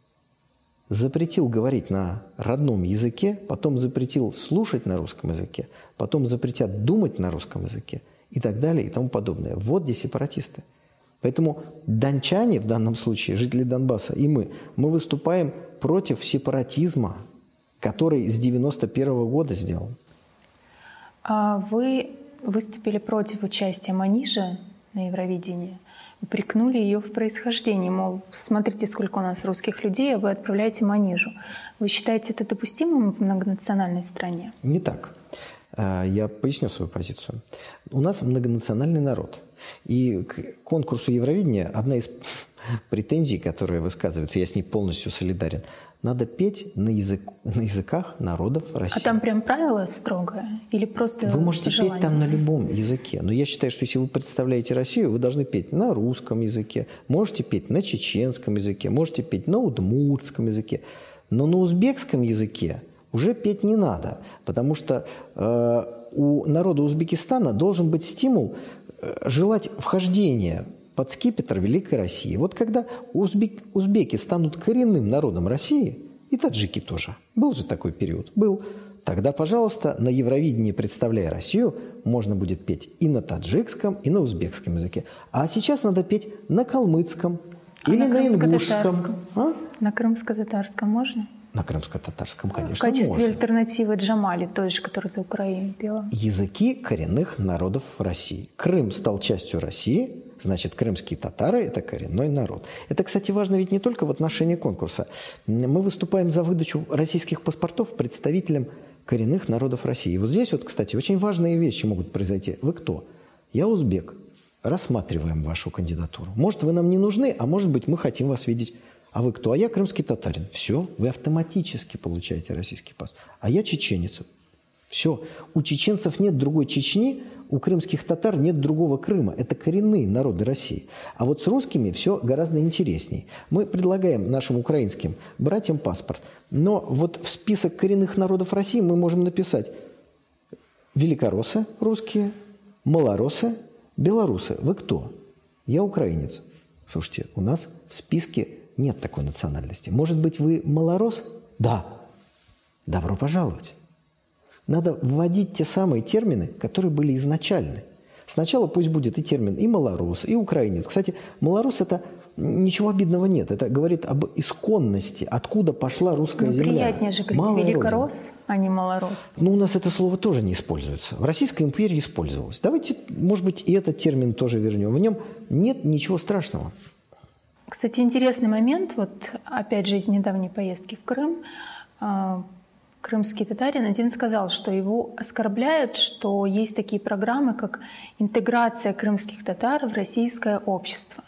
запретил говорить на родном языке, потом запретил слушать на русском языке, потом запретят думать на русском языке и так далее и тому подобное. Вот где сепаратисты. Поэтому дончане, в данном случае, жители Донбасса, и мы, мы выступаем против сепаратизма, который с девяносто первого года сделан. А вы выступили против участия Манижа на Евровидении, упрекнули ее в происхождении, мол, смотрите, сколько у нас русских людей, а вы отправляете Манижу. Вы считаете это допустимым в многонациональной стране? Не так. Я поясню свою позицию. У нас многонациональный народ. И к конкурсу Евровидения одна из претензий, которые высказываются, я с ней полностью солидарен, надо петь на, язык, на языках народов России. А там прям правило строгое? Или просто Вы можете желание? петь там на любом языке. Но я считаю, что если вы представляете Россию, вы должны петь на русском языке, можете петь на чеченском языке, можете петь на удмуртском языке. Но на узбекском языке уже петь не надо, потому что э, у народа Узбекистана должен быть стимул э, желать вхождения под скипетр Великой России. Вот когда узбек, узбеки станут коренным народом России, и таджики тоже, был же такой период, был, тогда, пожалуйста, на Евровидении, представляя Россию, можно будет петь и на таджикском, и на узбекском языке. А сейчас надо петь на калмыцком а или на, на ингушском. А? На крымско-татарском можно? На крымско-татарском, конечно, в качестве можно. альтернативы Джамали, той же, которая за Украину пела. Языки коренных народов России. Крым стал частью России, значит, крымские татары – это коренной народ. Это, кстати, важно ведь не только в отношении конкурса. Мы выступаем за выдачу российских паспортов представителям коренных народов России. И вот здесь вот, кстати, очень важные вещи могут произойти. Вы кто? Я узбек. Рассматриваем вашу кандидатуру. Может, вы нам не нужны, а может быть, мы хотим вас видеть. А вы кто? А я крымский татарин. Все, вы автоматически получаете российский паспорт. А я чеченец. Все. У чеченцев нет другой Чечни, у крымских татар нет другого Крыма. Это коренные народы России. А вот с русскими все гораздо интересней. Мы предлагаем нашим украинским братьям паспорт. Но вот в список коренных народов России мы можем написать великороссы русские, малороссы, белорусы. Вы кто? Я украинец. Слушайте, у нас в списке нет такой национальности. Может быть, вы малорос? Да. Добро пожаловать. Надо вводить те самые термины, которые были изначальны. Сначала пусть будет и термин и малорос, и украинец. Кстати, малорос – это ничего обидного нет. Это говорит об исконности, откуда пошла русская ну, земля. Приятнее же говорить великорос, а не малорос. Ну, у нас это слово тоже не используется. В Российской империи использовалось. Давайте, может быть, и этот термин тоже вернем. В нем нет ничего страшного. Кстати, интересный момент, вот опять же из недавней поездки в Крым, крымский татарин один сказал, что его оскорбляют, что есть такие программы, как интеграция крымских татар в российское общество,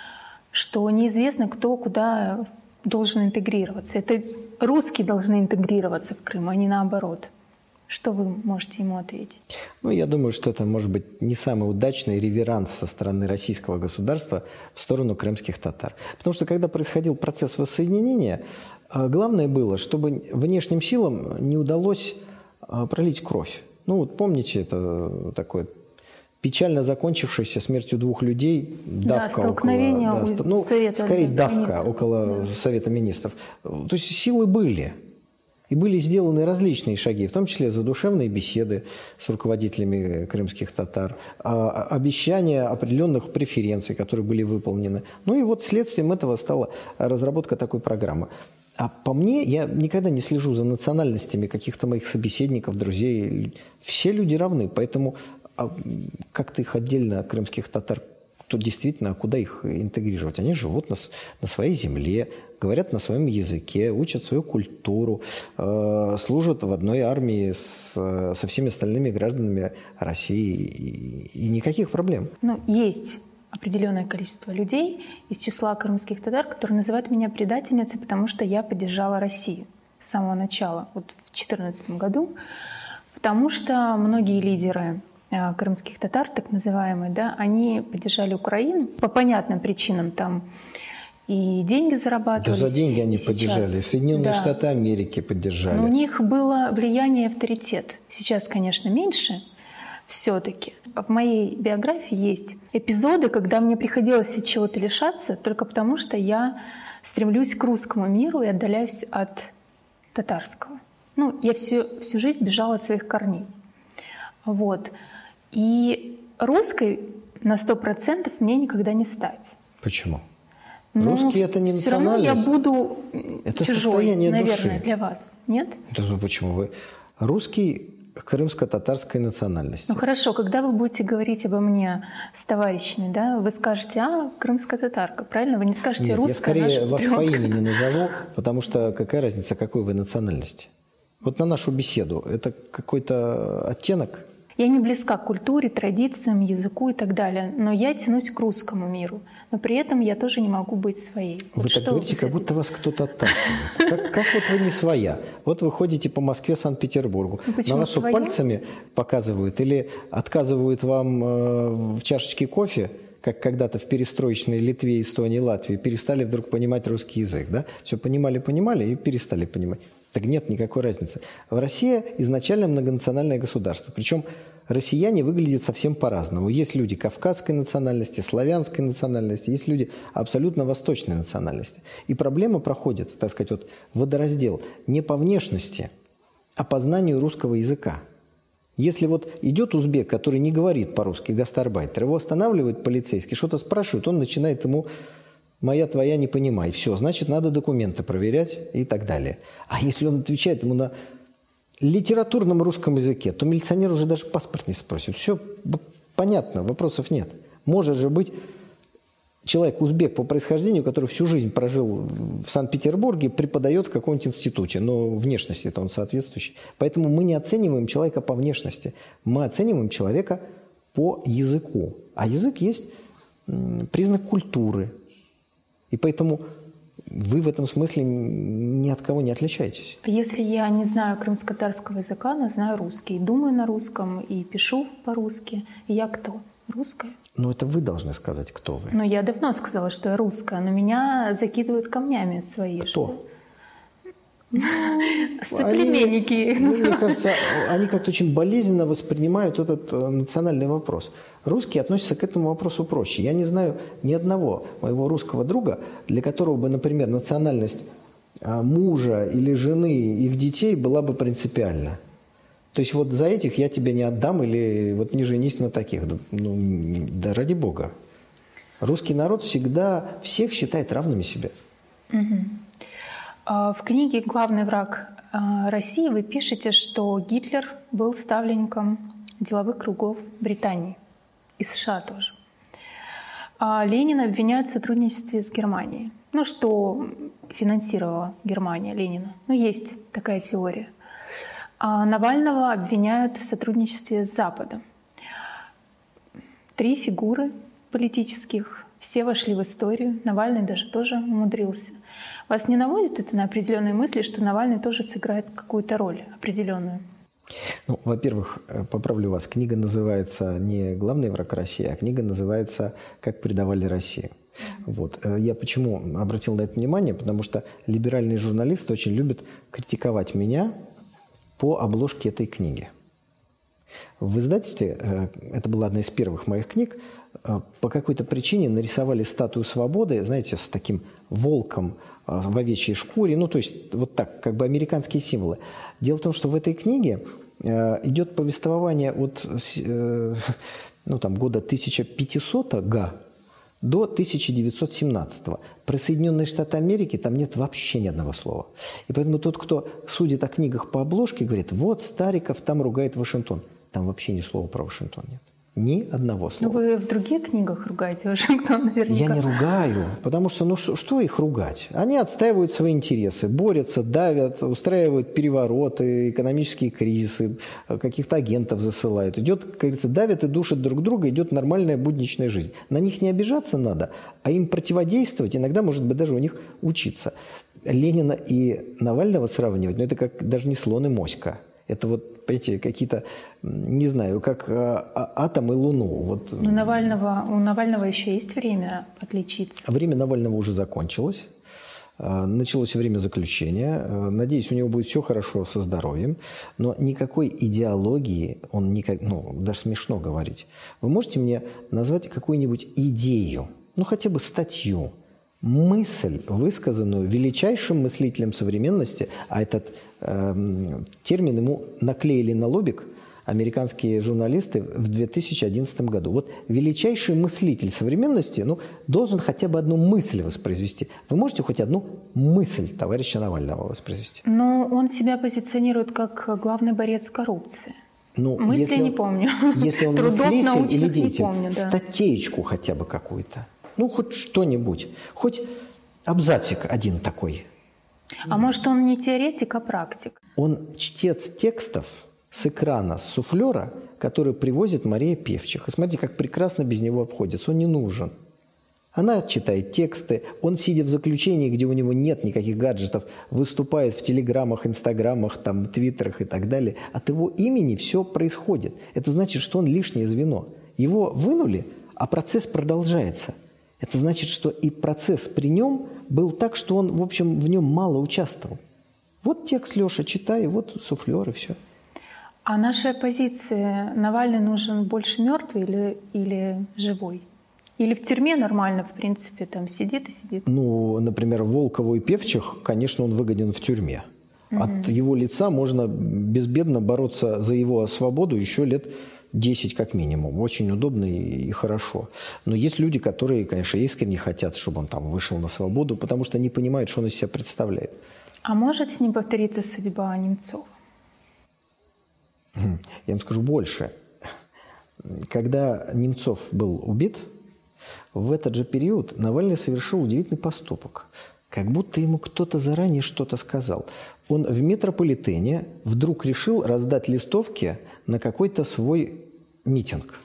что неизвестно, кто куда должен интегрироваться. Это русские должны интегрироваться в Крым, а не наоборот. Что вы можете ему ответить? Ну, я думаю, что это может быть не самый удачный реверанс со стороны российского государства в сторону крымских татар. Потому что, когда происходил процесс воссоединения, главное было, чтобы внешним силам не удалось пролить кровь. Ну, вот помните, это такое печально закончившееся смертью двух людей, давка да, столкновение около... Да, у ну, Совета скорее, давка министров. около да. Совета министров. То есть силы были. И были сделаны различные шаги, в том числе задушевные беседы с руководителями крымских татар, обещания определенных преференций, которые были выполнены. Ну и вот следствием этого стала разработка такой программы. А по мне, я никогда не слежу за национальностями каких-то моих собеседников, друзей. Все люди равны, поэтому как-то их отдельно, крымских татар, то действительно, а куда их интегрировать? Они живут на, на своей земле, говорят на своем языке, учат свою культуру, э, служат в одной армии с, со всеми остальными гражданами России, и, и никаких проблем. Ну, есть определенное количество людей из числа крымских татар, которые называют меня предательницей, потому что я поддержала Россию с самого начала, вот в две тысячи четырнадцатом году, потому что многие лидеры крымских татар, так называемые, да, они поддержали Украину по понятным причинам, там и деньги зарабатывали. Да за деньги они поддержали. Соединенные да. Штаты Америки поддержали. Но у них было влияние и авторитет. Сейчас, конечно, меньше все-таки. В моей биографии есть эпизоды, когда мне приходилось от чего-то лишаться только потому, что я стремлюсь к русскому миру и отдаляюсь от татарского. Ну, я всю, всю жизнь бежала от своих корней. Вот. И русской на сто процентов мне никогда не стать. Почему? Но Русский — это не все равно я национальность. буду Это чужой, состояние наверное, души. для вас. Нет? Да, ну почему вы? Русский крымско-татарской национальности. Ну хорошо, когда вы будете говорить обо мне с товарищами, да, вы скажете: а, крымская татарка, правильно? Вы не скажете: Нет, русская. я скорее наша вас трёпка. по имени назову, потому что какая разница, какой вы национальности? Вот на нашу беседу это какой-то оттенок? Я не близка к культуре, традициям, языку и так далее, но я тянусь к русскому миру. Но при этом я тоже не могу быть своей. Вы Вот так что говорите, вы как будто вас кто-то отталкивает. Как, как вот вы не своя? Вот вы ходите по Москве, Санкт-Петербургу. Ну, почему На вас что, своя? пальцами показывают или отказывают вам э, в чашечке кофе, как когда-то в перестроечной Литве, Эстонии, Латвии, перестали вдруг понимать русский язык, да? Все понимали-понимали и перестали понимать. Так нет никакой разницы. В России изначально многонациональное государство. Причем россияне выглядят совсем по-разному. Есть люди кавказской национальности, славянской национальности, есть люди абсолютно восточной национальности. И проблема проходит, так сказать, вот водораздел не по внешности, а по знанию русского языка. Если вот идет узбек, который не говорит по-русски, гастарбайтер, его останавливает полицейский, что-то спрашивает, он начинает ему: «моя, твоя, не понимай». Все, значит, надо документы проверять и так далее. А если он отвечает ему на литературном русском языке, то милиционер уже даже паспорт не спросит. Все понятно, вопросов нет. Может же быть человек, узбек по происхождению, который всю жизнь прожил в Санкт-Петербурге, преподает в каком-нибудь институте, но внешности-то он соответствующий. Поэтому мы не оцениваем человека по внешности, мы оцениваем человека по языку. А язык есть признак культуры. И поэтому вы в этом смысле ни от кого не отличаетесь. Если я не знаю крымско-татарского языка, но знаю русский, думаю на русском и пишу по-русски, я кто? Русская? Ну, это вы должны сказать, кто вы. Но я давно сказала, что я русская, но меня закидывают камнями свои. Кто? Соплеменники. Они, мне кажется, они как-то очень болезненно воспринимают этот национальный вопрос. Русские относятся к этому вопросу проще. Я не знаю ни одного моего русского друга, для которого бы, например, национальность мужа или жены их детей была бы принципиальна. То есть вот за этих я тебя не отдам или вот не женись на таких. Ну, да ради бога. Русский народ всегда всех считает равными себе. Угу. В книге «Главный враг России» вы пишете, что Гитлер был ставленником деловых кругов Британии и США тоже. А Ленина обвиняют в сотрудничестве с Германией. Ну, что финансировала Германия Ленина. Ну, есть такая теория. А Навального обвиняют в сотрудничестве с Западом. Три фигуры политических, все вошли в историю. Навальный даже тоже умудрился. Вас не наводит это на определенные мысли, что Навальный тоже сыграет какую-то роль определенную? Ну, во-первых, поправлю вас, книга называется не «Главный враг России», а книга называется «Как предавали Россию». Вот. Я почему обратил на это внимание? Потому что либеральные журналисты очень любят критиковать меня по обложке этой книги. В издательстве, это была одна из первых моих книг, по какой-то причине нарисовали статую свободы, знаете, с таким волком в овечьей шкуре, ну, то есть вот так, как бы американские символы. Дело в том, что в этой книге идет повествование от ну, там, года тысяча пятисотого до тысяча девятьсот семнадцатого. Про Соединенные Штаты Америки там нет вообще ни одного слова. И поэтому тот, кто судит о книгах по обложке, говорит: вот Стариков там ругает Вашингтон. Там вообще ни слова про Вашингтон нет. Ни одного слова. Ну, вы в других книгах ругаете Вашингтон наверняка. Я не ругаю, потому что, ну что, что их ругать? Они отстаивают свои интересы, борются, давят, устраивают перевороты, экономические кризисы, каких-то агентов засылают. Идет, как говорится, давят и душат друг друга, идет нормальная будничная жизнь. На них не обижаться надо, а им противодействовать, иногда, может быть, даже у них учиться. Ленина и Навального сравнивать, ну это как даже не слон и моська. Это вот, понимаете, какие-то, не знаю, как а, атом и Луну. Вот. У Навального, у Навального еще есть время отличиться? Время Навального уже закончилось. Началось время заключения. Надеюсь, у него будет все хорошо со здоровьем. Но никакой идеологии он никак, ну, даже смешно говорить. Вы можете мне назвать какую-нибудь идею, ну, хотя бы статью, мысль, высказанную величайшим мыслителем современности, а этот э, термин ему наклеили на лобик американские журналисты в две тысячи одиннадцатом году. Вот величайший мыслитель современности, ну, должен хотя бы одну мысль воспроизвести. Вы можете хоть одну мысль товарища Навального воспроизвести? Но он себя позиционирует как главный борец с коррупцией. Ну, мысли если, не помню. Если он Трудов мыслитель или деятель, помню, да. статейку хотя бы какую-то. Ну, хоть что-нибудь. Хоть абзацик один такой. А может, он не теоретик, а практик? Он чтец текстов с экрана, с суфлера, который привозит Мария Певчих. И смотрите, как прекрасно без него обходится. Он не нужен. Она читает тексты, он, сидя в заключении, где у него нет никаких гаджетов, выступает в телеграммах, инстаграмах, там, твиттерах и так далее. От его имени все происходит. Это значит, что он лишнее звено. Его вынули, а процесс продолжается. Это значит, что и процесс при нем был так, что он, в общем, в нем мало участвовал. Вот текст, Леша, читай, вот суфлер и все. А наша позиция: Навальный нужен больше мертвый или, или живой? Или в тюрьме нормально, в принципе, там сидит и сидит? Ну, например, Волкову и Певчих, конечно, он выгоден в тюрьме. Угу. От его лица можно безбедно бороться за его свободу еще лет десять как минимум. Очень удобно и хорошо. Но есть люди, которые, конечно, искренне хотят, чтобы он там вышел на свободу, потому что не понимают, что он из себя представляет. А может с ним повториться судьба Немцова? Я вам скажу больше. Когда Немцов был убит, в этот же период Навальный совершил удивительный поступок. Как будто ему кто-то заранее что-то сказал. Он в метрополитене вдруг решил раздать листовки на какой-то свой митинг.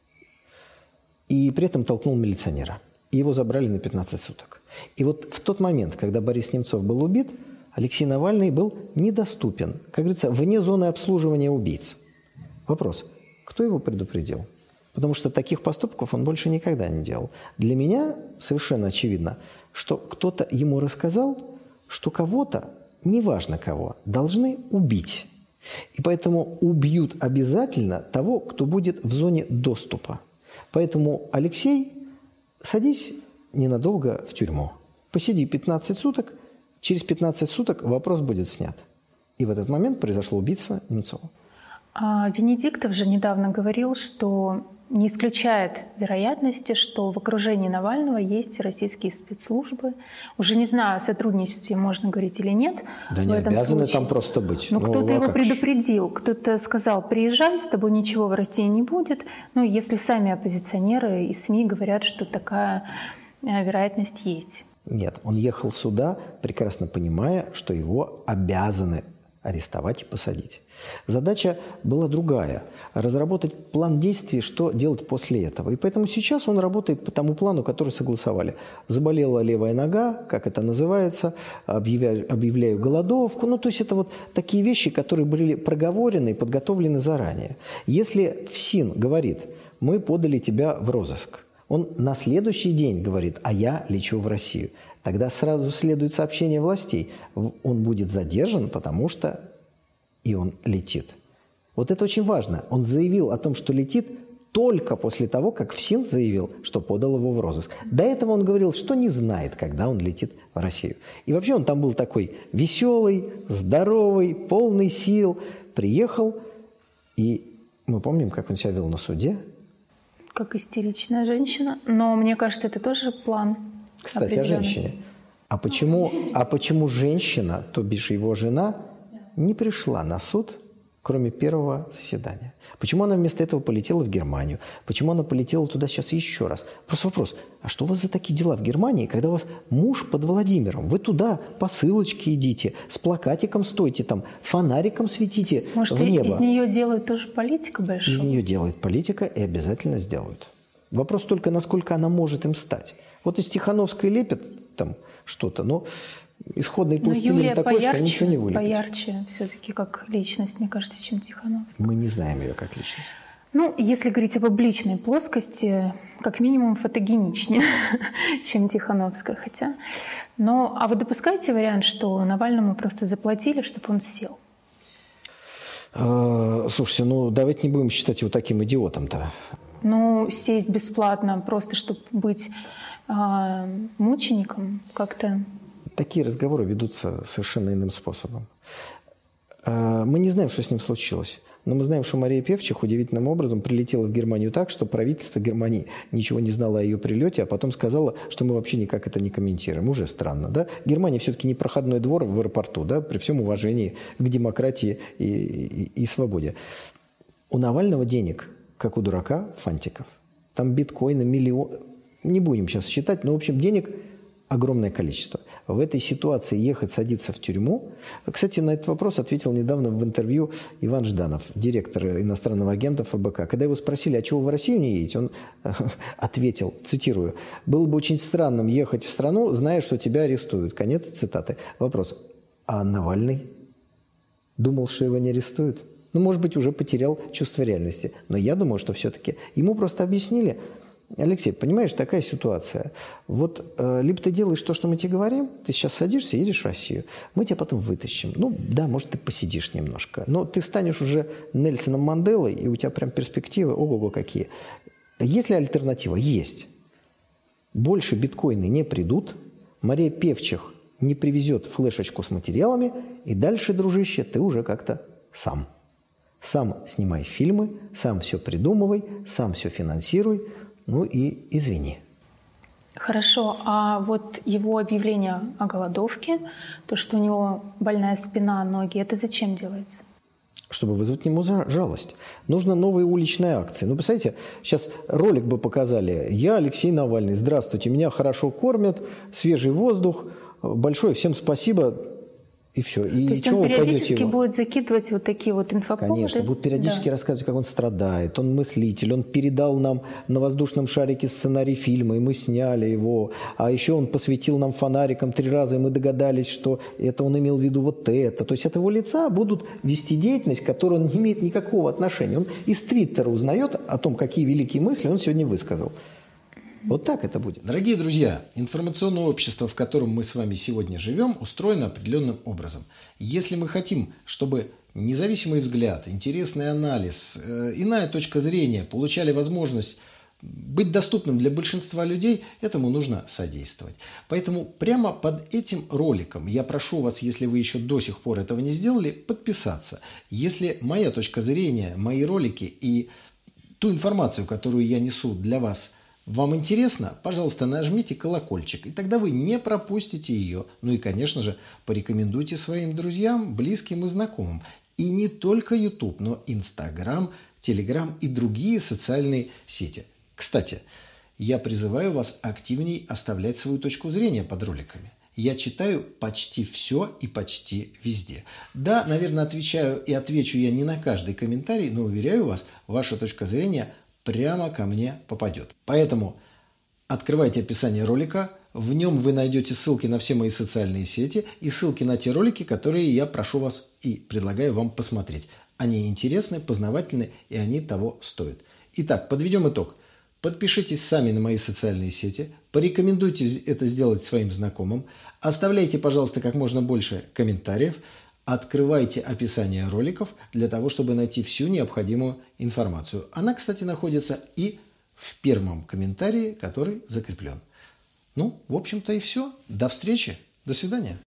И при этом толкнул милиционера. И его забрали на пятнадцать суток. И вот в тот момент, когда Борис Немцов был убит, Алексей Навальный был недоступен, как говорится, вне зоны обслуживания убийц. Вопрос: кто его предупредил? Потому что таких поступков он больше никогда не делал. Для меня совершенно очевидно, что кто-то ему рассказал, что кого-то, неважно кого, должны убить. И поэтому убьют обязательно того, кто будет в зоне доступа. Поэтому, Алексей, садись ненадолго в тюрьму. Посиди пятнадцать суток, через пятнадцать суток вопрос будет снят. И в этот момент произошло убийство Немцова. А Венедиктов же недавно говорил, что не исключает вероятности, что в окружении Навального есть российские спецслужбы. Уже не знаю, о сотрудничестве можно говорить или нет. Да не обязаны случае. Там просто быть. Но ну, кто-то а его как? предупредил, кто-то сказал: приезжай, с тобой ничего в России не будет. Ну, если сами оппозиционеры и СМИ говорят, что такая вероятность есть. Нет, он ехал сюда, прекрасно понимая, что его обязаны арестовать и посадить. Задача была другая – разработать план действий, что делать после этого. И поэтому сейчас он работает по тому плану, который согласовали. Заболела левая нога, как это называется, объявляю, объявляю голодовку. Ну, то есть это вот такие вещи, которые были проговорены и подготовлены заранее. Если ФСИН говорит: мы подали тебя в розыск, он на следующий день говорит: а я лечу в Россию. Тогда сразу следует сообщение властей. Он будет задержан, потому что и он летит. Вот это очень важно. Он заявил о том, что летит, только после того, как ФСИН заявил, что подал его в розыск. До этого он говорил, что не знает, когда он летит в Россию. И вообще он там был такой веселый, здоровый, полный сил. Приехал, и мы помним, как он себя вел на суде. Как истеричная женщина. Но мне кажется, это тоже план. Кстати, о женщине. А почему, а почему женщина, то бишь его жена, не пришла на суд, кроме первого заседания? Почему она вместо этого полетела в Германию? Почему она полетела туда сейчас еще раз? Просто вопрос: а что у вас за такие дела в Германии, когда у вас муж под Владимиром? Вы туда по ссылочке идите, с плакатиком стойте, там, фонариком светите Может, в небо. Может, из нее делают тоже политика большая? Из нее делает политика и обязательно сделают. Вопрос только, насколько она может им стать. Вот из Тихановской лепят там что-то, но исходный пластилин такой, поярче, что ничего не вылепит. Поярче все-таки как личность, мне кажется, чем Тихановская. Мы не знаем ее как личность. Ну, если говорить о публичной плоскости, как минимум фотогеничнее, чем Тихановская, хотя. Но, а вы допускаете вариант, что Навальному просто заплатили, чтобы он сел? А, слушайте, ну давайте не будем считать его таким идиотом-то. Ну, сесть бесплатно, просто чтобы быть а, мучеником, как-то... Такие разговоры ведутся совершенно иным способом. Мы не знаем, что с ним случилось. Но мы знаем, что Мария Певчих удивительным образом прилетела в Германию так, что правительство Германии ничего не знало о ее прилете, а потом сказало, что мы вообще никак это не комментируем. Уже странно, да? Германия все-таки не проходной двор в аэропорту, да, при всем уважении к демократии и, и, и свободе. У Навального денег, как у дурака, фантиков. Там биткоины, миллион... Не будем сейчас считать, но, в общем, денег огромное количество. В этой ситуации ехать, садиться в тюрьму... Кстати, на этот вопрос ответил недавно в интервью Иван Жданов, директор иностранного агента эф бэ ка. Когда его спросили, а чего вы в Россию не едете, он ответил, цитирую, «Было бы очень странным ехать в страну, зная, что тебя арестуют». Конец цитаты. Вопрос, а Навальный думал, что его не арестуют? Ну, может быть, уже потерял чувство реальности. Но я думаю, что все-таки ему просто объяснили... Алексей, понимаешь, такая ситуация. Вот э, либо ты делаешь то, что мы тебе говорим, ты сейчас садишься, едешь в Россию, мы тебя потом вытащим. Ну, да, может, ты посидишь немножко, но ты станешь уже Нельсоном Манделой, и у тебя прям перспективы, ого-го, какие. Есть ли альтернатива? Есть. Больше биткоины не придут, Мария Певчих не привезет флешечку с материалами, и дальше, дружище, ты уже как-то сам. Сам снимай фильмы, сам все придумывай, сам все финансируй. Ну и извини. Хорошо, а вот его объявление о голодовке, то, что у него больная спина, ноги, это зачем делается? Чтобы вызвать к нему жалость. Нужно новые уличные акции. Ну, представляете, сейчас ролик бы показали. Я Алексей Навальный. Здравствуйте, меня хорошо кормят, свежий воздух. Большое всем спасибо. И все. И То есть он периодически будет закидывать вот такие вот инфоповоды? Конечно, будет периодически да. рассказывать, как он страдает. Он мыслитель, он передал нам на воздушном шарике сценарий фильма, и мы сняли его. А еще он посветил нам фонариком три раза, и мы догадались, что это он имел в виду вот это. То есть от его лица будут вести деятельность, к которой он не имеет никакого отношения. Он из Твиттера узнает о том, какие великие мысли он сегодня высказал. Вот так это будет. Дорогие друзья, информационное общество, в котором мы с вами сегодня живем, устроено определенным образом. Если мы хотим, чтобы независимый взгляд, интересный анализ, э, иная точка зрения получали возможность быть доступным для большинства людей, этому нужно содействовать. Поэтому прямо под этим роликом я прошу вас, если вы еще до сих пор этого не сделали, подписаться. Если моя точка зрения, мои ролики и ту информацию, которую я несу для вас, вам интересно? Пожалуйста, нажмите колокольчик, и тогда вы не пропустите ее. Ну и, конечно же, порекомендуйте своим друзьям, близким и знакомым. И не только YouTube, но Instagram, Telegram и другие социальные сети. Кстати, я призываю вас активнее оставлять свою точку зрения под роликами. Я читаю почти все и почти везде. Да, наверное, отвечаю и отвечу я не на каждый комментарий, но уверяю вас, ваша точка зрения прямо ко мне попадет. Поэтому открывайте описание ролика, в нем вы найдете ссылки на все мои социальные сети и ссылки на те ролики, которые я прошу вас и предлагаю вам посмотреть. Они интересны, познавательны и они того стоят. Итак, подведем итог. Подпишитесь сами на мои социальные сети, порекомендуйте это сделать своим знакомым, оставляйте, пожалуйста, как можно больше комментариев, открывайте описание роликов для того, чтобы найти всю необходимую информацию. Она, кстати, находится и в первом комментарии, который закреплен. Ну, в общем-то и все. До встречи. До свидания.